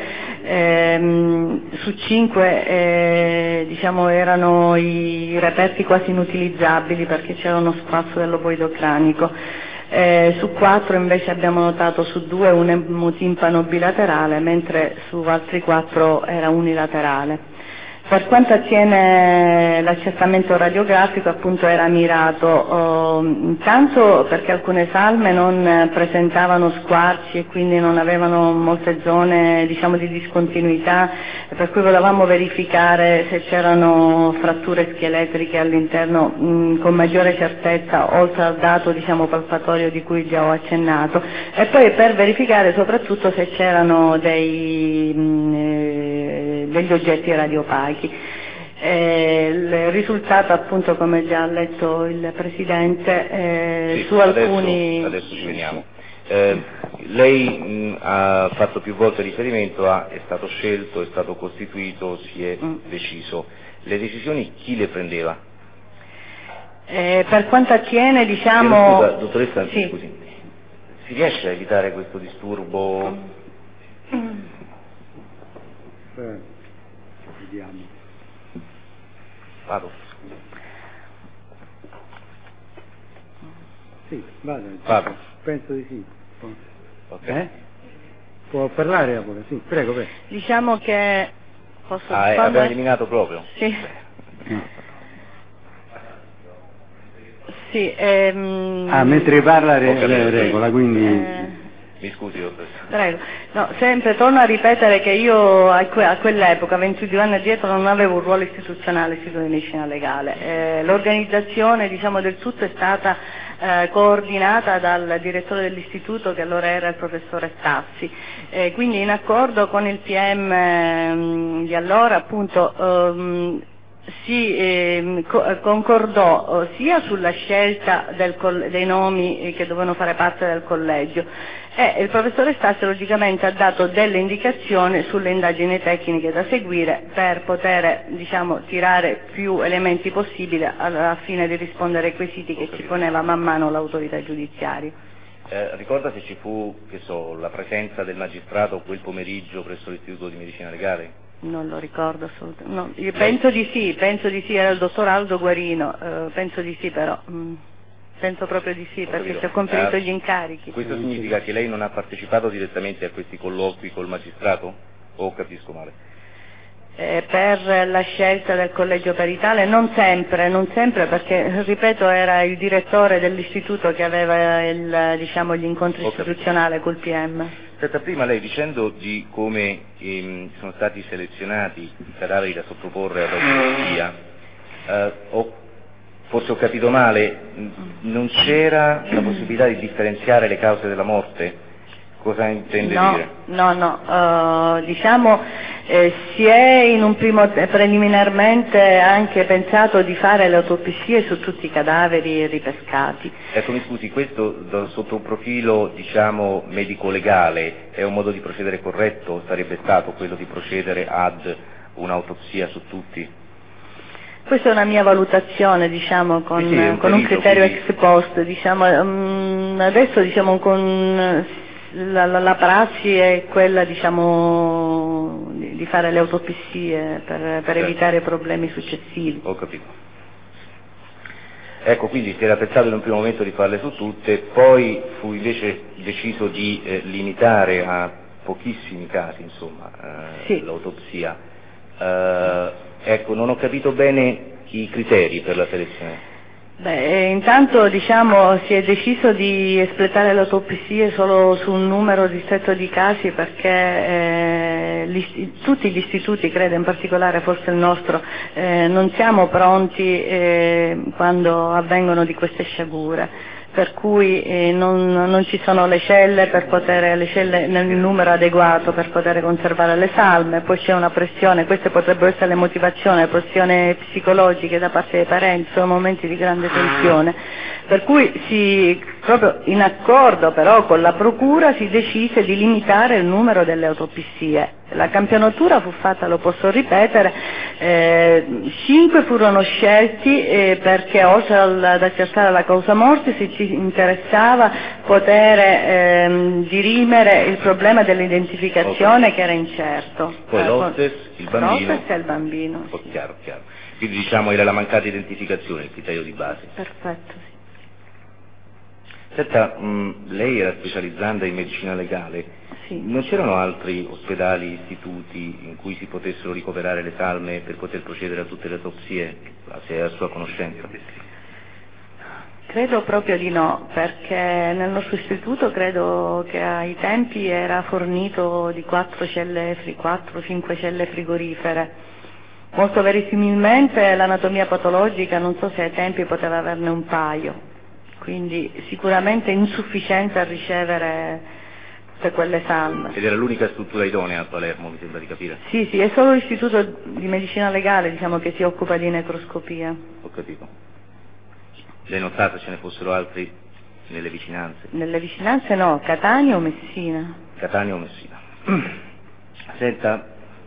ehm, su cinque eh, diciamo erano i reperti quasi inutilizzabili perché c'era uno squasso dell'ovoido cranico. Eh, su quattro invece abbiamo notato su due un emotimpano bilaterale, mentre su altri quattro era unilaterale. Per quanto attiene l'accertamento radiografico, appunto era mirato oh, intanto perché alcune salme non presentavano squarci e quindi non avevano molte zone, diciamo, di discontinuità, per cui volevamo verificare se c'erano fratture scheletriche all'interno mh, con maggiore certezza, oltre al dato, diciamo, palpatorio di cui già ho accennato, e poi per verificare soprattutto se c'erano dei, mh, eh, degli oggetti radiopachi. Eh, il risultato, appunto, come già ha letto il Presidente, eh, sì, su alcuni... Adesso, adesso ci veniamo. Eh, lei mh, ha fatto più volte riferimento a è stato scelto, è stato costituito, si è mm. deciso. Le decisioni chi le prendeva? Eh, per quanto attiene, diciamo... Scusa, dottoressa, sì. scusi, si riesce a evitare questo disturbo? Mm. Eh, vediamo. Vado. Sì, vado. Vado. Penso di sì. Okay. Eh? Può parlare, Avvocato? Sì, prego, prego. Diciamo che... Posso ah, rispondere? abbiamo eliminato proprio? Sì. Sì, ehm... Ah, mentre parla re- capito, regola, quindi... Eh... Mi scusi, dottoressa. Prego. No, sempre torno a ripetere che io a, que- a quell'epoca, ventidue anni addietro, non avevo un ruolo istituzionale all'Istituto di Medicina Legale. Eh, l'organizzazione, diciamo, del tutto è stata eh, coordinata dal direttore dell'istituto, che allora era il professore Stassi. Eh, quindi in accordo con il P M ehm, di allora, appunto, ehm, si eh, co- concordò eh, sia sulla scelta del coll- dei nomi eh, che dovevano fare parte del collegio, e il professore Stassi logicamente ha dato delle indicazioni sulle indagini tecniche da seguire per poter, diciamo, tirare più elementi possibili al fine di rispondere ai quesiti che ci poneva man mano l'autorità giudiziaria. Eh, ricorda se ci fu, che so, la presenza del magistrato quel pomeriggio presso l'Istituto di Medicina Legale? Non lo ricordo assolutamente. No, io penso di sì, penso di sì, era il dottor Aldo Guarino, eh, penso di sì però. Mm. Penso proprio di sì, perché si è conferito eh, gli incarichi. Questo significa che lei non ha partecipato direttamente a questi colloqui col magistrato? O capisco male? Eh, per la scelta del collegio peritale non sempre, non sempre perché, ripeto, era il direttore dell'istituto che aveva il, diciamo, gli incontri istituzionali col P M. Senta, prima lei, dicendo di come ehm, sono stati selezionati i cadaveri da sottoporre all'autopsia, eh, ho forse ho capito male, non c'era la possibilità di differenziare le cause della morte? Cosa intende no, dire? No, no, uh, diciamo eh, si è in un primo preliminarmente anche pensato di fare le autopsie su tutti i cadaveri ripescati. Ecco, mi scusi, questo da, sotto un profilo, diciamo, medico-legale è un modo di procedere corretto? Sarebbe stato quello di procedere ad un'autopsia su tutti? Questa è una mia valutazione, diciamo, con, sì, sì, un, con un criterio quindi... ex post, diciamo, um, adesso diciamo con la, la, la prassi è quella, diciamo, di, di fare le autopsie per, per certo. evitare problemi successivi. Ho capito. Ecco, quindi si era pensato in un primo momento di farle su tutte, poi fu invece deciso di eh, limitare a pochissimi casi, insomma, eh, sì. l'autopsia. Eh, ecco, non ho capito bene i criteri per la selezione. Beh, intanto, diciamo, si è deciso di espletare le autopsie solo su un numero ristretto di casi perché eh, gli, tutti gli istituti, credo in particolare forse il nostro, eh, non siamo pronti eh, quando avvengono di queste sciagure. Per cui eh, non, non ci sono le celle per poter, le celle nel numero adeguato per poter conservare le salme, poi c'è una pressione, queste potrebbero essere le motivazioni, le pressioni psicologiche da parte dei parenti, sono momenti di grande tensione, per cui si, proprio in accordo però con la procura si decise di limitare il numero delle autopsie. La campionatura fu fatta, lo posso ripetere, eh, cinque furono scelti eh, perché oltre al, ad accertare la causa morte si ci interessava poter ehm, dirimere il problema dell'identificazione okay. che era incerto. Poi eh, l'hostess, il bambino. L'hostess e il bambino. Oh, chiaro, chiaro. Quindi diciamo era la mancata identificazione il criterio di base. Perfetto, sì. Senta, mh, lei era specializzanda in medicina legale, Sì. non c'erano altri ospedali, istituti in cui si potessero ricoverare le salme per poter procedere a tutte le autopsie, se è a sua conoscenza? Credo proprio di no, perché nel nostro istituto credo che ai tempi era fornito di quattro celle, quattro cinque celle frigorifere. Molto verosimilmente l'anatomia patologica non so se ai tempi poteva averne un paio, quindi sicuramente insufficiente a ricevere tutte quelle salme. Ed era l'unica struttura idonea a Palermo, mi sembra di capire. Sì, sì, è solo l'istituto di medicina legale, diciamo, che si occupa di necroscopia. Ho capito. Lei non sa se ce ne fossero altri nelle vicinanze? Nelle vicinanze no, Catania o Messina. Catania o Messina. Senta,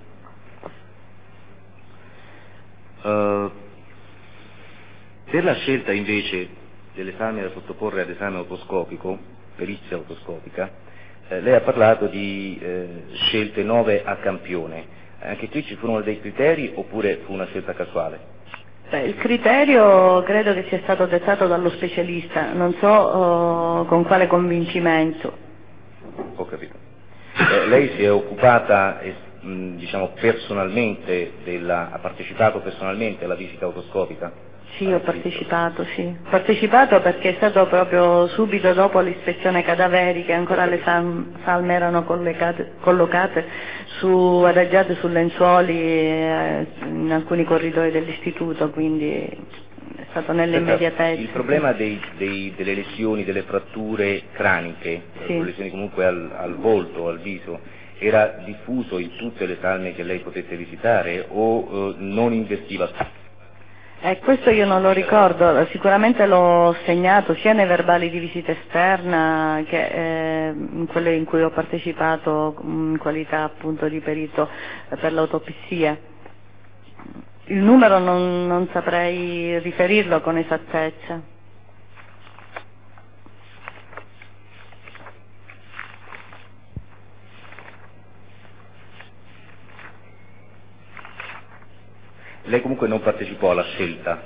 uh, per la scelta invece delle salme da sottoporre ad esame autoscopico, perizia autoscopica, eh, lei ha parlato di eh, scelte nove a campione. Anche qui ci furono dei criteri oppure fu una scelta casuale? Beh, il criterio credo che sia stato dettato dallo specialista, non so oh, con quale convincimento. Ho capito. Eh, lei si è occupata, eh, mh, diciamo, personalmente, della, ha partecipato personalmente alla visita autoscopica? Sì, ho partecipato, sì. Ho partecipato perché è stato proprio subito dopo l'ispezione cadaverica, ancora le sal- salme erano collocate, collocate su, adagiate su lenzuoli eh, in alcuni corridoi dell'istituto, quindi è stato nell'immediatezza. Il problema dei, dei, delle lesioni, delle fratture craniche, sì. lesioni comunque al, al volto, al viso, era diffuso in tutte le salme che lei potesse visitare o eh, non investiva? Eh, questo io non lo ricordo, sicuramente l'ho segnato sia nei verbali di visita esterna che eh, in quelle in cui ho partecipato in qualità appunto di perito per l'autopsia. Il numero non, non saprei riferirlo con esattezza. Lei comunque non partecipò alla scelta,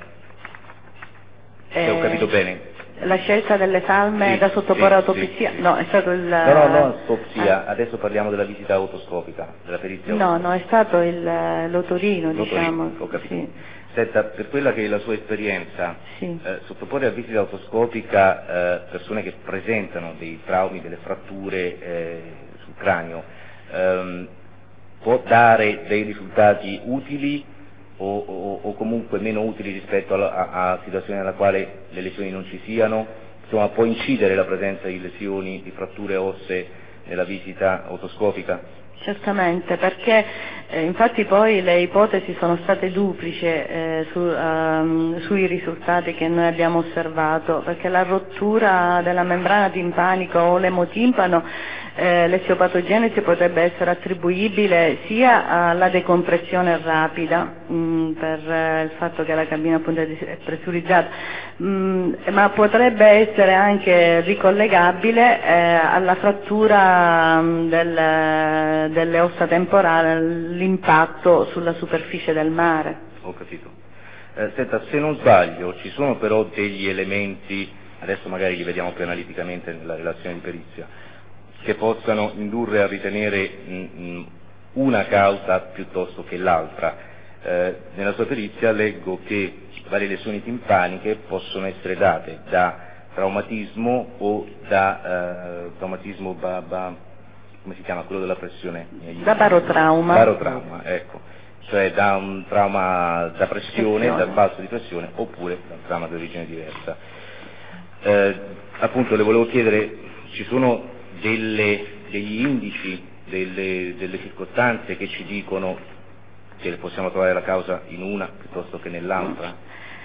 Eh, se ho capito bene. La scelta delle salme Sì, da sottoporre sì, all'autopsia? sì, sì. No, è stato il... No, no, no, autopsia, ah. adesso parliamo della visita autoscopica, della perizia No, autoscopica. no, è stato il, l'otorino, L'otorino, diciamo. ho capito. Sì. Senta, per quella che è la sua esperienza, Sì. eh, sottoporre a visita autoscopica eh, persone che presentano dei traumi, delle fratture eh, sul cranio, ehm, può dare dei risultati utili o, o, o comunque meno utili rispetto a, a, a situazioni nella quale le lesioni non ci siano? Insomma, può incidere la presenza di lesioni, di fratture ossee nella visita autoscopica? Certamente, perché eh, infatti poi le ipotesi sono state duplici eh, su, um, sui risultati che noi abbiamo osservato, perché la rottura della membrana timpanica o l'emotimpano, eh, l'esiopatogenesi potrebbe essere attribuibile sia alla decompressione rapida, mh, per eh, il fatto che la cabina appunto è presurizzata, mh, ma potrebbe essere anche ricollegabile eh, alla frattura mh, del delle ossa temporali, l'impatto sulla superficie del mare. Ho capito. Eh, senta, se non sbaglio, ci sono però degli elementi, adesso magari li vediamo più analiticamente nella relazione di perizia, che possano indurre a ritenere mh, mh, una causa piuttosto che l'altra. Eh, nella sua perizia leggo che varie lesioni timpaniche possono essere date da traumatismo o da eh, traumatismo ba, ba, come si chiama, quello della pressione? Da barotrauma. Barotrauma, ecco, cioè da un trauma da pressione, pressione. dal balzo di pressione, oppure da un trauma di origine diversa. Eh, appunto le volevo chiedere, ci sono delle, degli indici, delle, delle circostanze che ci dicono che possiamo trovare la causa in una piuttosto che nell'altra?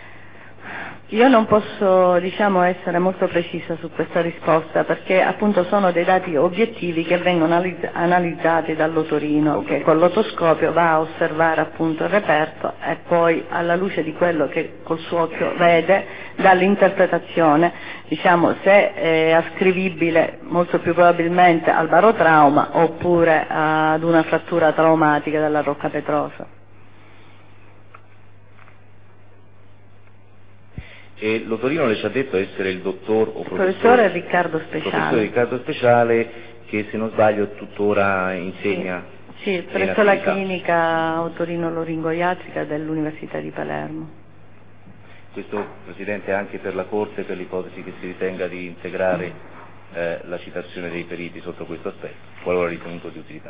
Io non posso, diciamo, essere molto precisa su questa risposta perché appunto sono dei dati obiettivi che vengono analizz- analizzati dall'otorino, Okay. che con l'otoscopio va a osservare appunto il reperto e poi alla luce di quello che col suo occhio vede, dall'interpretazione, diciamo, se è ascrivibile molto più probabilmente al barotrauma oppure ad una frattura traumatica della rocca petrosa. E l'Otorino le ci ha detto essere il dottor o professore, professore Riccardo Speciale. professore Riccardo Speciale, che se non sbaglio tuttora insegna. Sì, sì, presso la clinica Otorino Laringoiatrica dell'Università di Palermo. Questo, Presidente, anche per la Corte, per l'ipotesi che si ritenga di integrare eh, la citazione dei periti sotto questo aspetto, qualora ritenuto di utilità.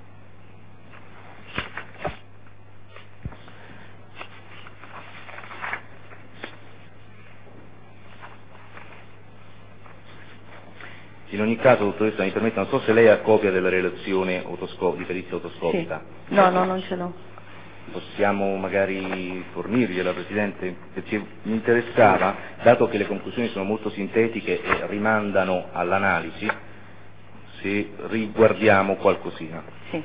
In ogni caso, dottoressa, mi permetta, non so se lei ha copia della relazione autosco- di perizia autoscopica. Sì. No, no, non ce l'ho. Possiamo magari fornirgliela, Presidente, perché mi interessava, dato che le conclusioni sono molto sintetiche e rimandano all'analisi, se riguardiamo qualcosina. Sì.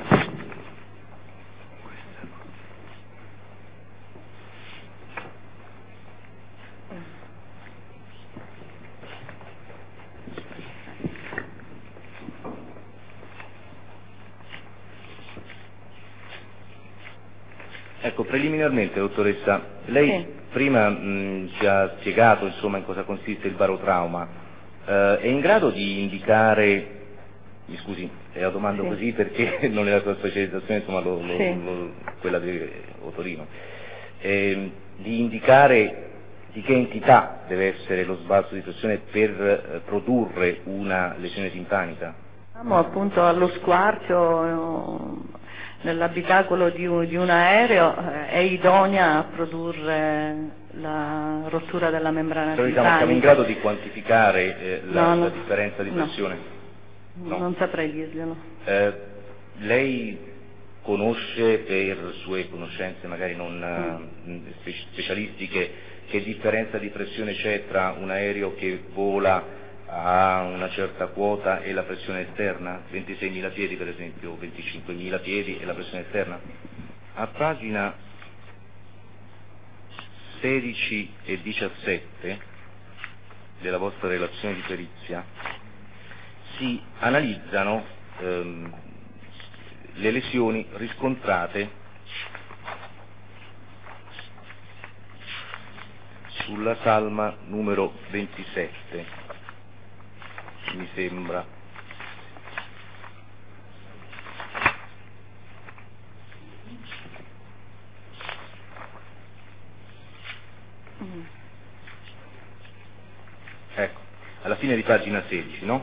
Ecco, preliminarmente, dottoressa, lei sì. prima mh, ci ha spiegato insomma in cosa consiste il barotrauma, eh, è in grado di indicare, mi scusi, eh, la domando sì. così perché non è la sua specializzazione, insomma lo, lo, sì. lo, quella di Otorino, eh, di indicare di che entità deve essere lo sbalzo di pressione per eh, produrre una lesione timpanica? Siamo appunto allo squarcio nell'abitacolo di un, di un aereo, eh, è idonea a produrre la rottura della membrana Però, timpanica. diciamo, siamo in grado di quantificare eh, la, no, no, la differenza di pressione? No, no. non saprei dirglielo. Eh, lei conosce, per sue conoscenze magari non mm. uh, specialistiche, che differenza di pressione c'è tra un aereo che vola a una certa quota e la pressione esterna? ventiseimila piedi per esempio, venticinquemila piedi e la pressione esterna? A pagina sedici e diciassette della vostra relazione di perizia si analizzano ehm, le lesioni riscontrate sulla salma numero ventisette, mi sembra. Mm. Ecco, alla fine di pagina sedici, no?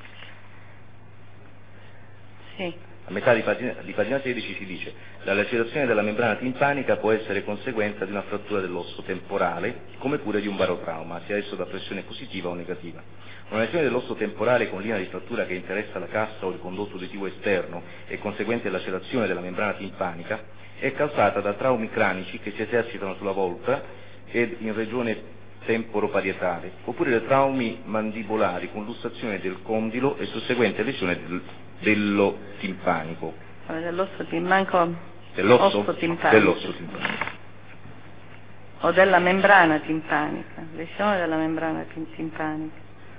Sì. A metà di pagina, di pagina sedici si dice: la lacerazione della membrana timpanica può essere conseguenza di una frattura dell'osso temporale, come pure di un barotrauma, sia esso da pressione positiva o negativa. Una lesione dell'osso temporale con linea di frattura che interessa la cassa o il condotto uditivo esterno e conseguente lacerazione della membrana timpanica è causata da traumi cranici che si esercitano sulla volta ed in regione temporoparietale, oppure da traumi mandibolari con lussazione del condilo e susseguente lesione del, dello timpanico. Dell'osso timpanico? Dell'osso? Osso timpanico. Dell'osso timpanico. O della membrana timpanica, lesione della membrana timpanica.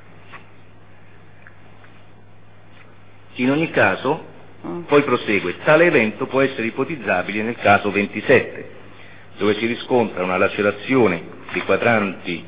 In ogni caso, mm. poi prosegue, tale evento può essere ipotizzabile nel caso ventisette, dove si riscontra una lacerazione dei quadranti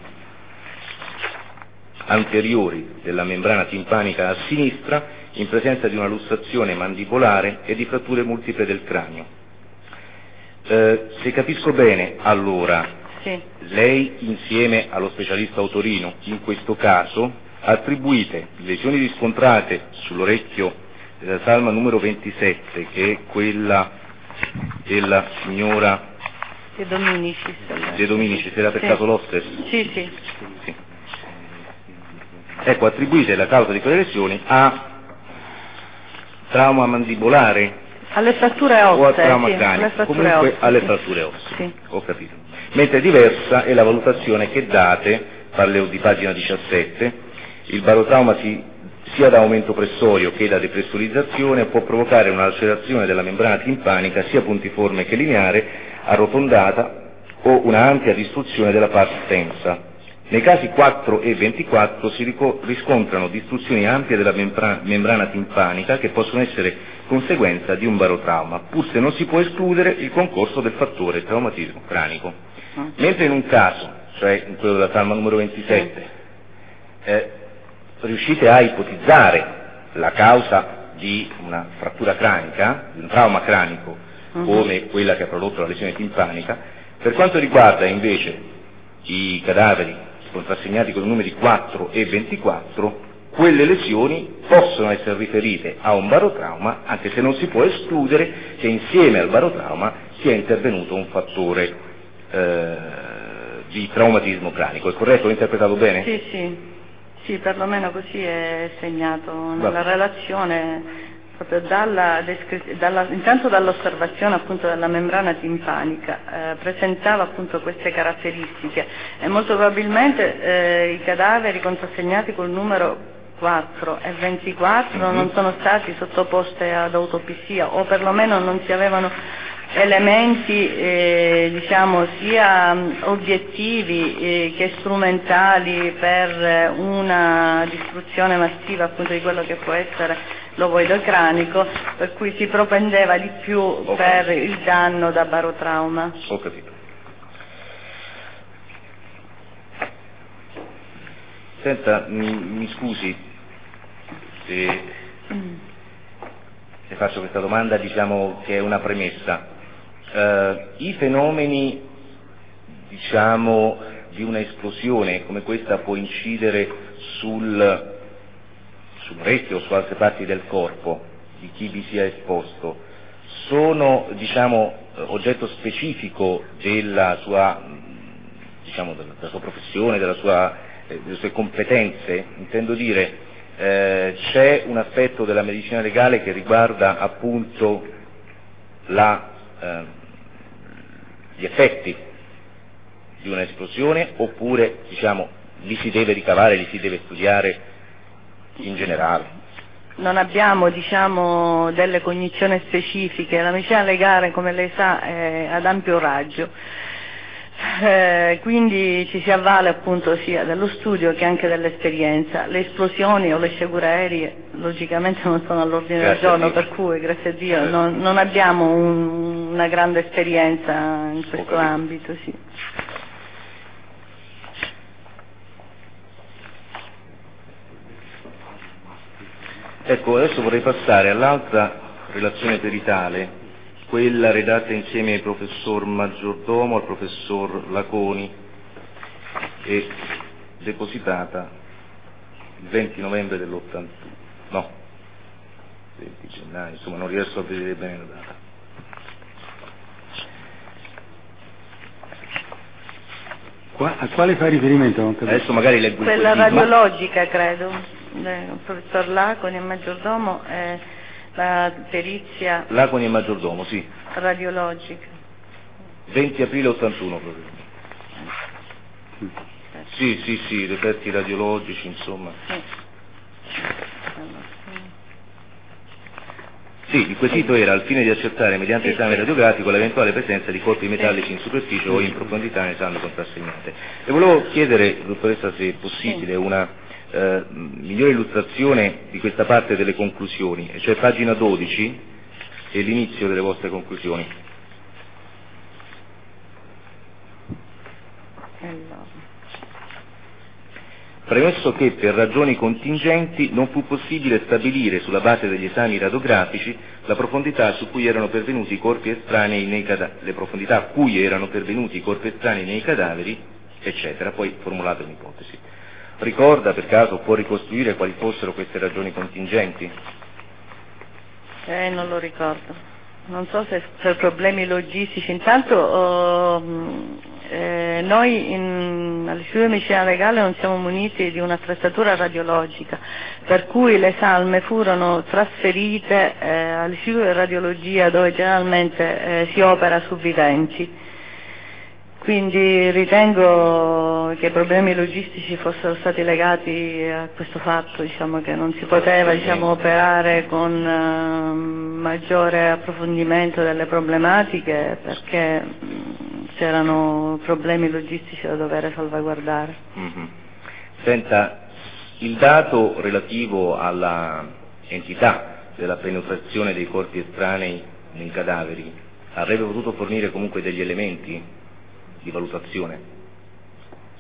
anteriori della membrana timpanica a sinistra in presenza di una lussazione mandibolare e di fratture multiple del cranio. Eh, se capisco bene, allora, sì. lei insieme allo specialista Otorino, in questo caso, attribuite lesioni riscontrate sull'orecchio della salma numero ventisette, che è quella della signora De Dominicis. De Dominicis, era per sì. caso lo stesso? Sì, sì. sì. Ecco, attribuite la causa di quelle lesioni a trauma mandibolare alle fratture ossee, o a trauma sì, cranico, alle fratture comunque ossee, alle sì. fratture ossee. Sì. Ho capito. Mentre diversa è la valutazione che date, parlo di pagina diciassette, il barotrauma si, sia da aumento pressorio che da depressurizzazione può provocare una lacerazione della membrana timpanica sia puntiforme che lineare, arrotondata o una ampia distruzione della parte tensa. Nei casi quattro e ventiquattro si riscontrano distruzioni ampie della membra- membrana timpanica che possono essere conseguenza di un barotrauma, pur se non si può escludere il concorso del fattore traumatismo cranico. Mentre in un caso cioè in quello della salma numero ventisette, eh, riuscite a ipotizzare la causa di una frattura cranica, di un trauma cranico, uh-huh. come quella che ha prodotto la lesione timpanica. Per quanto riguarda invece i cadaveri contrassegnati con i numeri quattro e ventiquattro, quelle lesioni possono essere riferite a un barotrauma, anche se non si può escludere che insieme al barotrauma sia intervenuto un fattore eh, di traumatismo cranico. È corretto? L'ho interpretato bene? Sì, sì, sì, perlomeno così è segnato nella Va. relazione, proprio dalla, dalla, intanto dall'osservazione appunto della membrana timpanica, eh, presentava appunto queste caratteristiche e molto probabilmente eh, i cadaveri contrassegnati col numero quattro e ventiquattro mm-hmm. non sono stati sottoposti ad autopsia, o perlomeno non si avevano elementi eh, diciamo sia obiettivi eh, che strumentali per una distruzione massiva appunto di quello che può essere l'ovoide cranico, per cui si propendeva di più okay. per il danno da barotrauma. Ho capito. Senta, mi, mi scusi se, se faccio questa domanda, diciamo che è una premessa. Uh, I fenomeni, diciamo, di una esplosione come questa può incidere sul, sul retto o su altre parti del corpo di chi vi sia esposto, sono, diciamo, oggetto specifico della sua, diciamo, della sua professione, della sua delle sue competenze, intendo dire, eh, c'è un aspetto della medicina legale che riguarda appunto la, eh, gli effetti di un'esplosione, oppure diciamo li si deve ricavare, li si deve studiare in generale? Non abbiamo diciamo delle cognizioni specifiche, la medicina legale come lei sa è ad ampio raggio. Eh, quindi ci si avvale appunto sia dello studio che anche dell'esperienza. Le esplosioni o le sciagure aeree logicamente non sono all'ordine del giorno, per cui grazie a Dio non, non abbiamo un, una grande esperienza in questo ambito. Sì. Ecco, adesso vorrei passare all'altra relazione peritale, quella redatta insieme al professor Maggiordomo, al professor Laconi e depositata il venti novembre dell'ottantuno, no, venti gennaio, insomma non riesco a vedere bene la data. Qua, a quale fa riferimento? Non Adesso magari leggo il quella radiologica, credo, del professor Laconi e Maggiordomo. Eh, La perizia Laconi e Maggiordomo, sì. Radiologica. venti aprile ottantuno proprio. Sì, sì, sì, reperti radiologici, insomma. Sì. Sì, il quesito era al fine di accertare mediante sì, esame sì. radiografico l'eventuale presenza di corpi metallici in superficie o in profondità nelle salme contrassegnate. E volevo chiedere, dottoressa, se è possibile sì. una Eh, migliore illustrazione di questa parte delle conclusioni, cioè pagina dodici e l'inizio delle vostre conclusioni. Premesso che per ragioni contingenti non fu possibile stabilire sulla base degli esami radiografici la profondità su cui erano pervenuti i corpi estranei nei cadaveri, le profondità a cui erano pervenuti i corpi estranei nei cadaveri, eccetera, poi formulate un'ipotesi. Ricorda per caso, può ricostruire quali fossero queste ragioni contingenti? Eh, non lo ricordo. Non so se per problemi logistici. Intanto oh, eh, noi in, all'Istituto di Medicina Legale non siamo muniti di un'attrezzatura radiologica, per cui le salme furono trasferite eh, all'Istituto di Radiologia, dove generalmente eh, si opera su viventi. Quindi ritengo che i problemi logistici fossero stati legati a questo fatto, diciamo, che non si poteva diciamo, operare con uh, maggiore approfondimento delle problematiche perché mh, c'erano problemi logistici da dover salvaguardare. Mm-hmm. Senta, il dato relativo alla entità della penetrazione dei corpi estranei nei cadaveri avrebbe potuto fornire comunque degli elementi di valutazione?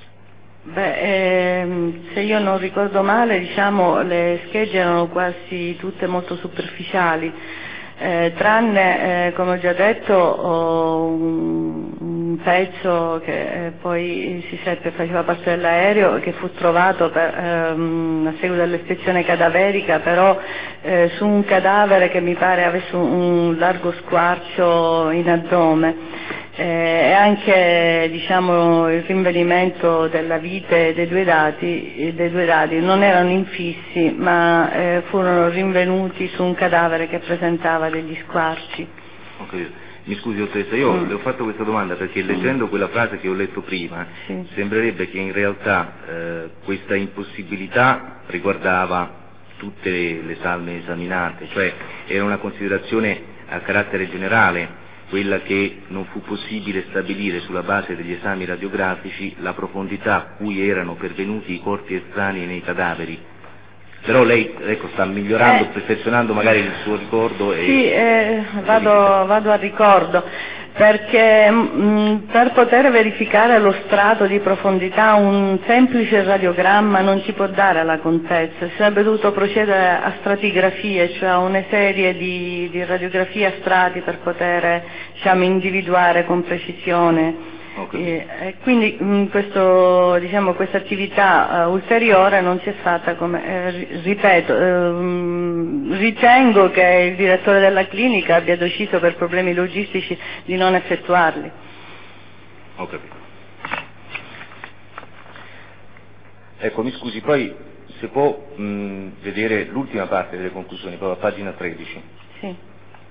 Beh, ehm, se io non ricordo male, diciamo, le schegge erano quasi tutte molto superficiali, eh, tranne, eh, come ho già detto, oh, un, un pezzo che eh, poi si seppe faceva parte dell'aereo, che fu trovato per, ehm, a seguito dell'ispezione cadaverica, però eh, su un cadavere che mi pare avesse un, un largo squarcio in addome. Eh, e anche, diciamo, il rinvenimento della vite dei due dati, dei due dati non erano infissi, ma eh, furono rinvenuti su un cadavere che presentava degli squarci. Okay. Mi scusi dottoressa, io Mm. le ho fatto questa domanda perché leggendo quella frase che ho letto prima Sì. sembrerebbe che in realtà eh, questa impossibilità riguardava tutte le, le salme esaminate, cioè era una considerazione a carattere generale, quella che non fu possibile stabilire sulla base degli esami radiografici la profondità a cui erano pervenuti i corpi estranei nei cadaveri. Però lei, ecco, sta migliorando, Eh. perfezionando magari il suo ricordo e... Sì, eh, vado, vado a ricordo, perché mh, per poter verificare lo strato di profondità un semplice radiogramma non ci può dare la contezza, si sarebbe dovuto procedere a stratigrafie, cioè a una serie di, di radiografie a strati per poter, diciamo, individuare con precisione. Okay. E, e quindi mh, questo, diciamo, questa attività uh, ulteriore non si è fatta, come eh, ri- ripeto, ehm, ritengo che il direttore della clinica abbia deciso per problemi logistici di non effettuarli. Ho capito. Ecco, mi scusi, poi se può mh, vedere l'ultima parte delle conclusioni, proprio a pagina tredici. Sì.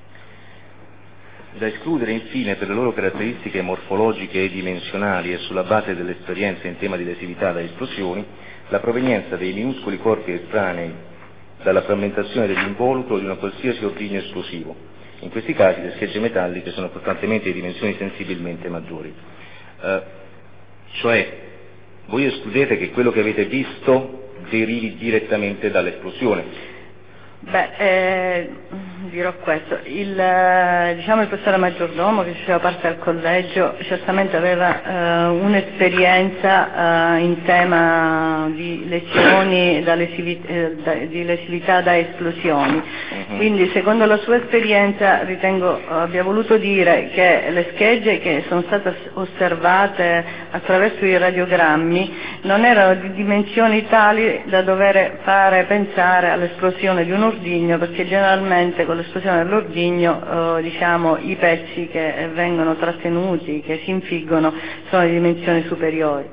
Da escludere infine per le loro caratteristiche morfologiche e dimensionali e sulla base dell'esperienza in tema di lesività da esplosioni, la provenienza dei minuscoli corpi estranei dalla frammentazione dell'involucro di una qualsiasi ordigno esplosivo. In questi casi le schegge metalliche sono costantemente di dimensioni sensibilmente maggiori. Eh, cioè, voi escludete che quello che avete visto derivi direttamente dall'esplosione. Beh, eh, dirò questo, il, eh, diciamo il professore Maggiordomo che faceva parte del collegio certamente aveva eh, un'esperienza eh, in tema di lesioni, da lesivi, eh, da, di lesività da esplosioni, Uh-huh. quindi secondo la sua esperienza ritengo abbia voluto dire che le schegge che sono state osservate attraverso i radiogrammi non erano di dimensioni tali da dover fare pensare all'esplosione di un ordigno, perché generalmente con l'esplosione dell'ordigno eh, diciamo, i pezzi che vengono trattenuti, che si infiggono, sono di dimensioni superiori.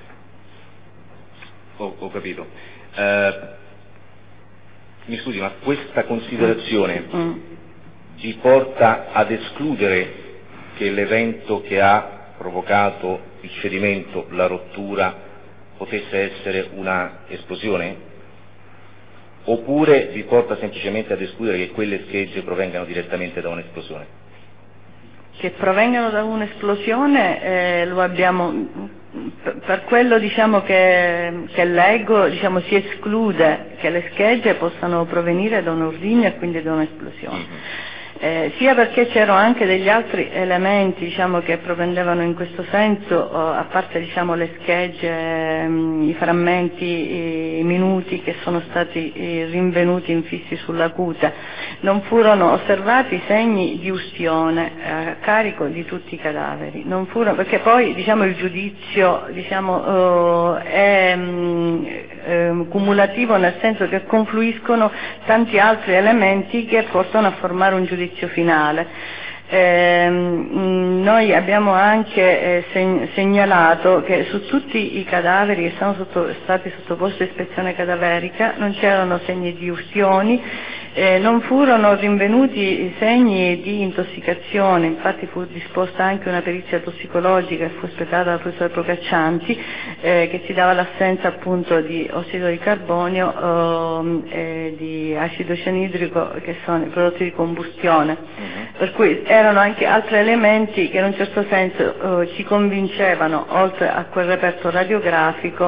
Ho, ho capito. Eh, mi scusi, ma questa considerazione Mm. vi porta ad escludere che l'evento che ha provocato il cedimento, la rottura, potesse essere una esplosione? Oppure vi porta semplicemente ad escludere che quelle schegge provengano direttamente da un'esplosione? Che provengano da un'esplosione eh, lo abbiamo, per, per quello diciamo che, che leggo, diciamo, si esclude che le schegge possano provenire da un ordigno e quindi da un'esplosione. Mm-hmm. Eh, sia perché c'erano anche degli altri elementi, diciamo, che propendevano in questo senso, eh, a parte, diciamo, le schegge, mh, i frammenti i minuti che sono stati eh, rinvenuti infissi sulla cute, non furono osservati segni di ustione eh, a carico di tutti i cadaveri, non furono, perché poi, diciamo, il giudizio, diciamo, eh, è mh, eh, cumulativo, nel senso che confluiscono tanti altri elementi che portano a formare un giudizio finale. Eh, noi abbiamo anche eh, segn- segnalato che su tutti i cadaveri che sono sotto- stati sottoposti a ispezione cadaverica non c'erano segni di ustioni, eh, non furono rinvenuti segni di intossicazione, infatti fu disposta anche una perizia tossicologica che fu espletata dal professor Procaccianti, eh, che ci dava l'assenza appunto di ossido di carbonio ehm, e di acido cianidrico, che sono i prodotti di combustione. Uh-huh. Per cui erano anche altri elementi che in un certo senso eh, ci convincevano, oltre a quel reperto radiografico,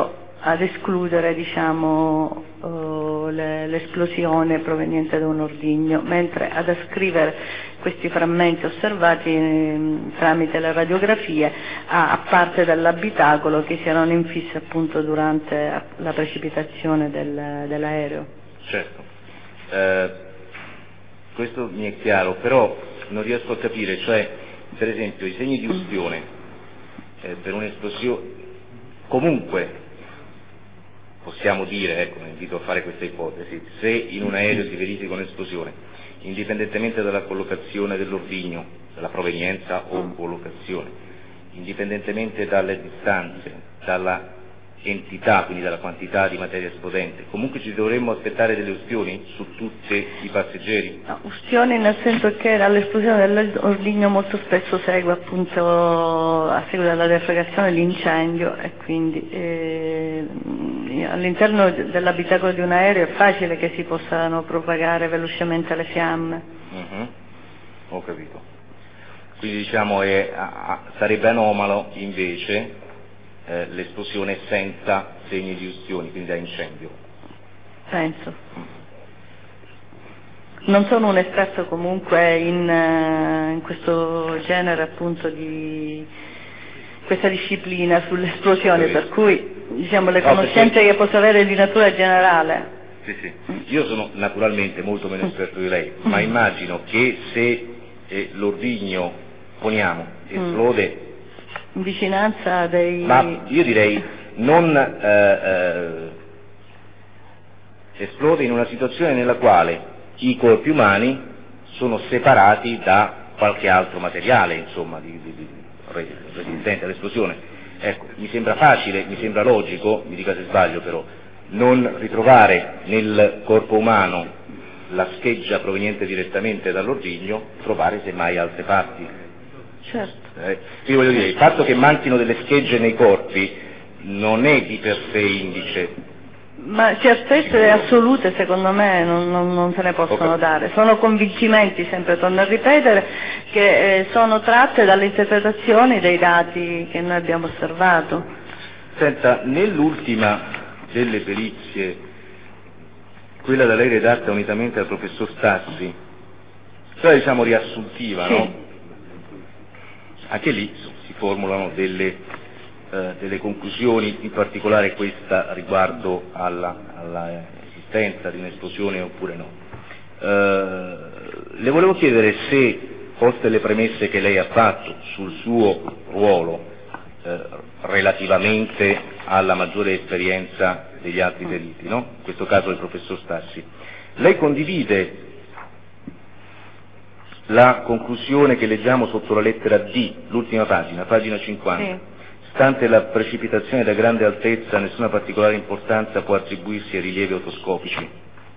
ad escludere, diciamo, uh, le, l'esplosione proveniente da un ordigno, mentre ad ascrivere questi frammenti osservati eh, tramite le radiografie a, a parte dell'abitacolo che si erano infisse appunto durante la precipitazione del, dell'aereo. Certo, eh, questo mi è chiaro, però non riesco a capire, cioè per esempio i segni di ustione eh, per un'esplosione, comunque possiamo dire, ecco, mi invito a fare questa ipotesi, se in un aereo si verifica un'esplosione, indipendentemente dalla collocazione dell'ordigno, dalla provenienza o collocazione, indipendentemente dalle distanze, dalla entità, quindi dalla quantità di materia esplodente, comunque ci dovremmo aspettare delle ustioni su tutti i passeggeri? No, ustioni nel senso che dall'esplosione dell'ordigno molto spesso segue appunto, a seguito della deflagrazione, l'incendio, e quindi eh, all'interno dell'abitacolo di un aereo è facile che si possano propagare velocemente le fiamme. Uh-huh. Ho capito. Quindi diciamo è, a, sarebbe anomalo invece Eh, l'esplosione senza segni di ustioni, quindi da incendio. Penso. Non sono un esperto comunque in, in questo genere appunto di questa disciplina sulle esplosioni, per cui diciamo le conoscenze che posso avere di natura generale. Sì, sì. Io sono naturalmente molto meno esperto di lei, ma immagino che se eh, l'ordigno, poniamo, esplode in vicinanza dei... Ma io direi non eh, eh, esplode in una situazione nella quale i corpi umani sono separati da qualche altro materiale, insomma, di, di, di, resistente all'esplosione. Ecco, mi sembra facile, mi sembra logico, mi dica se sbaglio però, non ritrovare nel corpo umano la scheggia proveniente direttamente dall'ordigno, trovare semmai altre parti. Certo. Eh, quindi voglio dire, il fatto che manchino delle schegge nei corpi non è di per sé indice. Ma certezze assolute secondo me non, non, non se ne possono okay. dare, sono convincimenti, sempre torno a ripetere, che eh, sono tratte dalle interpretazioni dei dati che noi abbiamo osservato. Senta, nell'ultima delle perizie, quella da lei redatta unitamente al professor Stassi, quella diciamo riassuntiva, sì. no? Anche lì si formulano delle, eh, delle conclusioni, in particolare questa riguardo alla, alla esistenza di un'esplosione oppure no. Eh, le volevo chiedere se, poste le premesse che lei ha fatto sul suo ruolo eh, relativamente alla maggiore esperienza degli altri periti, no? In questo caso del professor Stassi, lei condivide la conclusione che leggiamo sotto la lettera D, l'ultima pagina, pagina cinquanta. Sì. Stante la precipitazione da grande altezza, nessuna particolare importanza può attribuirsi ai rilievi otoscopici.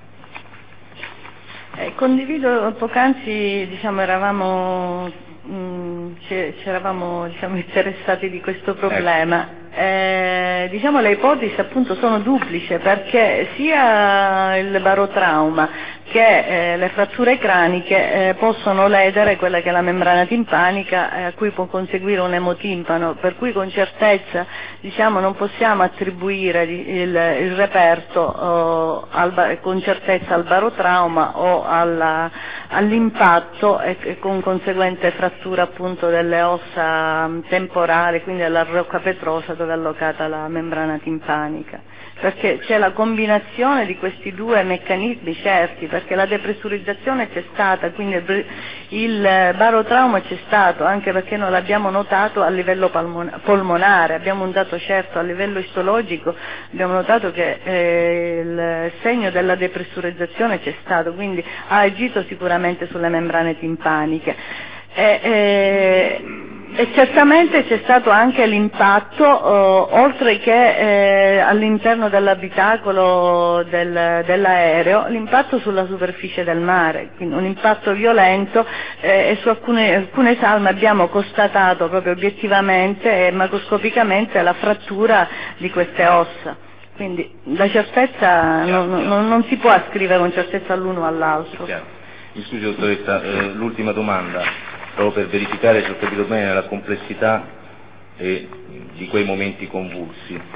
Eh, condivido, poc'anzi diciamo, eravamo, mh, ci, ci eravamo diciamo, interessati di questo problema. Ecco. Eh, diciamo le ipotesi appunto sono duplici, perché sia il barotrauma che eh, le fratture craniche eh, possono ledere quella che è la membrana timpanica, eh, a cui può conseguire un emotimpano, per cui con certezza diciamo, non possiamo attribuire il, il reperto oh, al, con certezza al barotrauma o alla, all'impatto e, e con conseguente frattura appunto delle ossa temporali, quindi della rocca petrosa dove è allocata la membrana timpanica, perché c'è la combinazione di questi due meccanismi certi, perché la depressurizzazione c'è stata, quindi il, il barotrauma c'è stato, anche perché noi l'abbiamo notato a livello polmonare, abbiamo un dato certo a livello istologico, abbiamo notato che eh, il segno della depressurizzazione c'è stato, quindi ha agito sicuramente sulle membrane timpaniche. E, e, E certamente c'è stato anche l'impatto, eh, oltre che eh, all'interno dell'abitacolo del, dell'aereo, l'impatto sulla superficie del mare, quindi un impatto violento eh, e su alcune, alcune salme abbiamo constatato proprio obiettivamente e macroscopicamente la frattura di queste ossa. Quindi la certezza non, non, non si può ascrivere con certezza all'uno o all'altro. Mi scusi dottoressa, eh, l'ultima domanda. Proprio per verificare se ho capito bene la complessità eh, di quei momenti convulsi.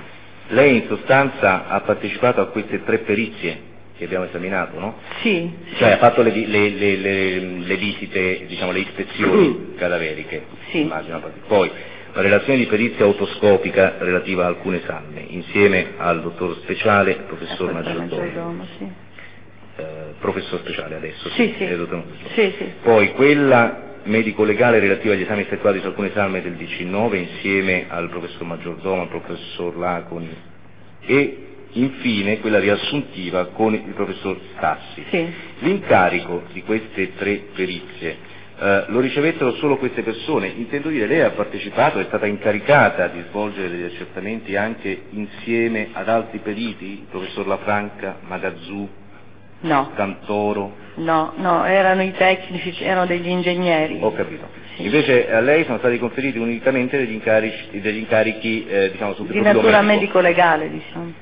lei in sostanza ha partecipato a queste tre perizie che abbiamo esaminato, no? Sì. Cioè sì. Ha fatto le, le, le, le, le visite, diciamo le ispezioni cadaveriche, sì. Immagino. Poi la relazione di perizia autoscopica relativa a alcune salme, insieme al dottor Speciale, professor Maggiordomo. Sì. Eh, professor Speciale adesso, sì, sì. Eh, dottor sì, sì. Poi quella medico-legale relativa agli esami effettuati su alcune salme del diciannove, insieme al professor Maggiordomo, al professor Laconi, e infine quella riassuntiva con il professor Stassi. Sì. L'incarico di queste tre perizie eh, lo ricevettero solo queste persone? Intendo dire, lei ha partecipato, è stata incaricata di svolgere degli accertamenti anche insieme ad altri periti, il professor Lafranca, Magazzù, no. Cantoro? No, no, erano i tecnici, erano degli ingegneri. Ho capito. Sì. Invece a lei sono stati conferiti unicamente degli incarichi, degli incarichi eh, diciamo, sul di natura medico-legale, medico diciamo.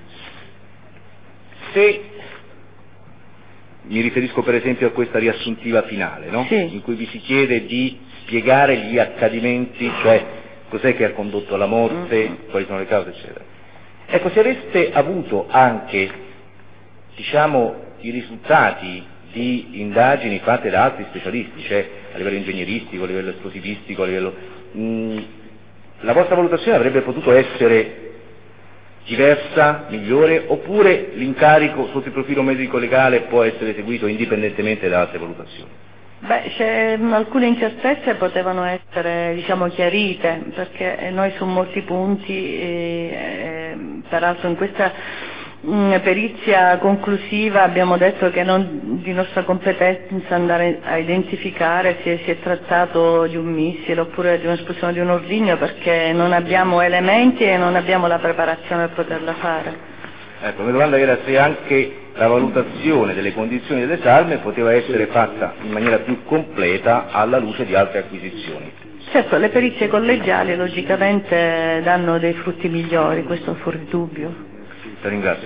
Se mi riferisco per esempio a questa riassuntiva finale, no? Sì. In cui vi si chiede di spiegare gli accadimenti, cioè cos'è che ha condotto alla morte, mm-hmm. quali sono le cause, eccetera. Ecco, se aveste avuto anche, diciamo, i risultati di indagini fatte da altri specialisti, cioè a livello ingegneristico, a livello esplosivistico, a livello... Mh, la vostra valutazione avrebbe potuto essere diversa, migliore, oppure l'incarico sotto il profilo medico-legale può essere eseguito indipendentemente da altre valutazioni? Beh, c'è, alcune incertezze potevano essere, diciamo, chiarite, perché noi su molti punti, eh, eh, peraltro in questa mh, perizia conclusiva abbiamo detto che non di nostra competenza andare a identificare se si è trattato di un missile oppure di un'esplosione di un ordigno, perché non abbiamo elementi e non abbiamo la preparazione per poterla fare. Ecco, la mia domanda era se anche la valutazione delle condizioni delle salme poteva essere fatta in maniera più completa alla luce di altre acquisizioni. Certo, le perizie collegiali logicamente danno dei frutti migliori, questo è fuori dubbio. La ringrazio.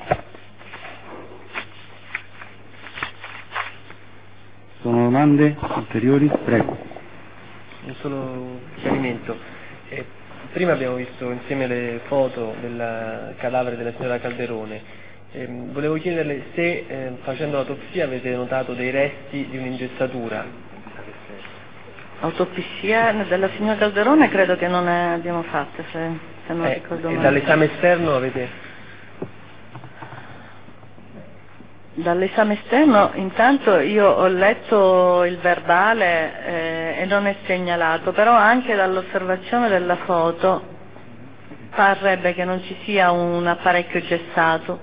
Sono domande ulteriori? Prego. Un solo chiarimento. Eh, prima abbiamo visto insieme le foto del cadavere della signora Calderone. Eh, volevo chiederle se eh, facendo l'autopsia avete notato dei resti di un'ingessatura. Autopsia della signora Calderone credo che non ne abbiamo fatte, se, se non eh, ricordo male. E male. dall'esame esterno avete... Dall'esame esterno intanto io ho letto il verbale eh, e non è segnalato, però anche dall'osservazione della foto parrebbe che non ci sia un apparecchio gessato.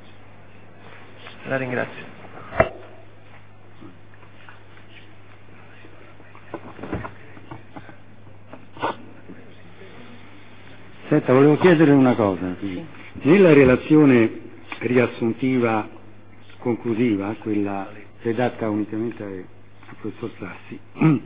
La ringrazio. Senta, volevo chiedere una cosa. Sì. Nella relazione riassuntiva conclusiva, quella redatta unicamente al professor Sassi,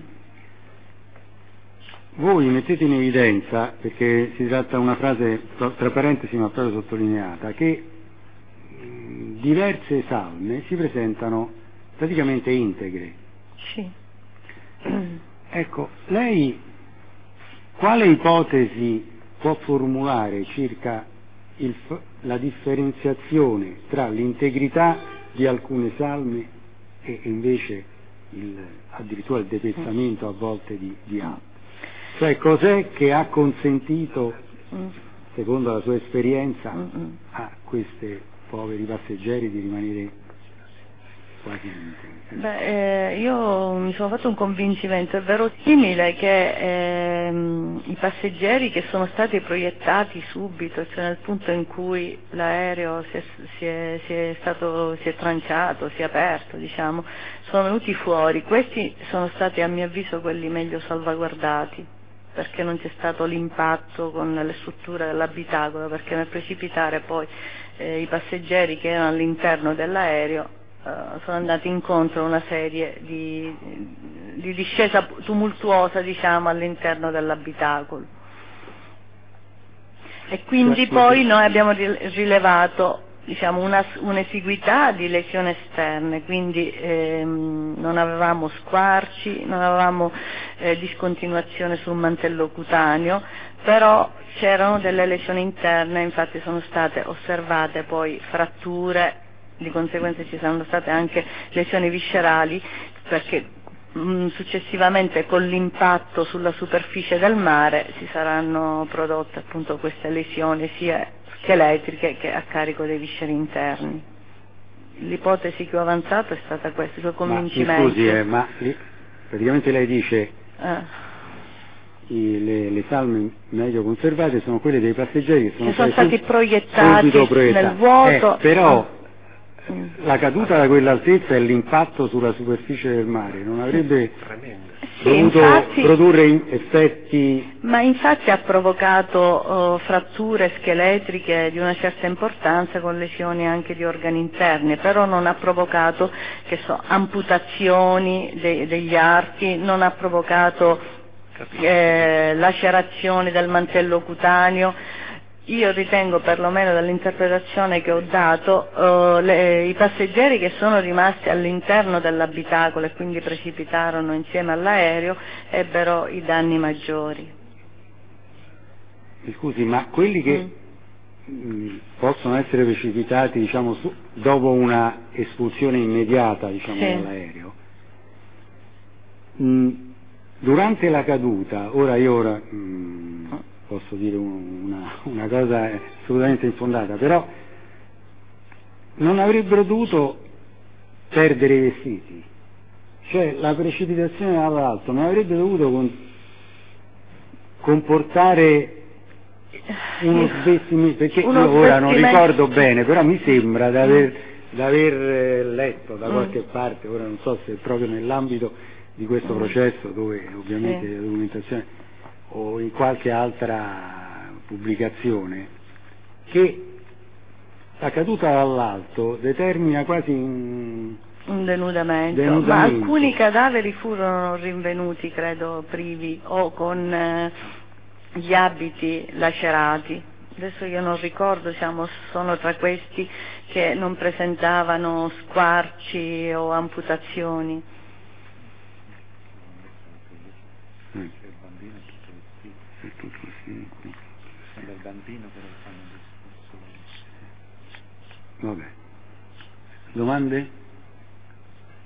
voi mettete in evidenza, perché si tratta di una frase tra parentesi ma proprio sottolineata, che mh, diverse salme si presentano praticamente integre. Sì. Ecco, lei quale ipotesi può formulare circa il, la differenziazione tra l'integrità di alcune salme e invece il, addirittura il depezzamento a volte di, di altre? Cioè cos'è che ha consentito, secondo la sua esperienza, a questi poveri passeggeri di rimanere quasi integri? Beh, eh, io mi sono fatto un convincimento, è verosimile che ehm, i passeggeri che sono stati proiettati subito, cioè nel punto in cui l'aereo si è, si è, si è stato, si è tranciato, si è aperto, diciamo, sono venuti fuori, questi sono stati a mio avviso quelli meglio salvaguardati, perché non c'è stato l'impatto con le strutture dell'abitacolo, perché nel precipitare poi eh, i passeggeri che erano all'interno dell'aereo sono andati incontro a una serie di, di discesa tumultuosa, diciamo, all'interno dell'abitacolo. E quindi poi noi abbiamo rilevato, diciamo, una, un'esiguità di lesioni esterne, quindi ehm, non avevamo squarci, non avevamo eh, discontinuazione sul mantello cutaneo, però c'erano delle lesioni interne, infatti sono state osservate poi fratture, di conseguenza ci saranno state anche lesioni viscerali, perché mh, successivamente con l'impatto sulla superficie del mare si saranno prodotte appunto queste lesioni sia scheletriche che a carico dei visceri interni. L'ipotesi che ho avanzato è stata questa, il suo convincimento. Ma, scusi, eh, ma lì, praticamente lei dice ah. i, le, le salme meglio conservate sono quelle dei passeggeri che sono, che sono stati, stati proiettati, proiettati nel vuoto. Eh, però mm. la caduta da quell'altezza e l'impatto sulla superficie del mare non avrebbe sì, dovuto infatti, produrre effetti... Ma infatti ha provocato uh, fratture scheletriche di una certa importanza con lesioni anche di organi interni, però non ha provocato che so, amputazioni de- degli arti, non ha provocato eh, lacerazioni del mantello cutaneo. Io ritengo, perlomeno dall'interpretazione che ho dato, uh, le, i passeggeri che sono rimasti all'interno dell'abitacolo e quindi precipitarono insieme all'aereo ebbero i danni maggiori. Scusi, ma quelli che mm. mh, possono essere precipitati, diciamo, su, dopo una espulsione immediata, diciamo, sì. dall'aereo, mh, durante la caduta, ora io ora mh, posso dire una, una cosa assolutamente infondata, però non avrebbero dovuto perdere i vestiti, cioè la precipitazione dall'alto non avrebbe dovuto con, comportare uno svestimento, perché uno io ora non svestimento... ricordo bene, però mi sembra di aver, mm. aver letto da qualche mm. parte, ora non so se è proprio nell'ambito di questo mm. processo, dove ovviamente sì. la documentazione o in qualche altra pubblicazione, che la caduta dall'alto determina quasi un, un denudamento. denudamento, ma alcuni cadaveri furono rinvenuti, credo, privi o con eh, gli abiti lacerati. Adesso io non ricordo, siamo, sono tra questi che non presentavano squarci o amputazioni. Mm. Sembra il bambino però fanno discorso. Vabbè. Domande?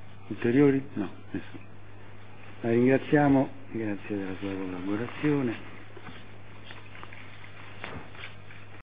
Ulteriori? No, nessuno. La ringraziamo, grazie della sua collaborazione.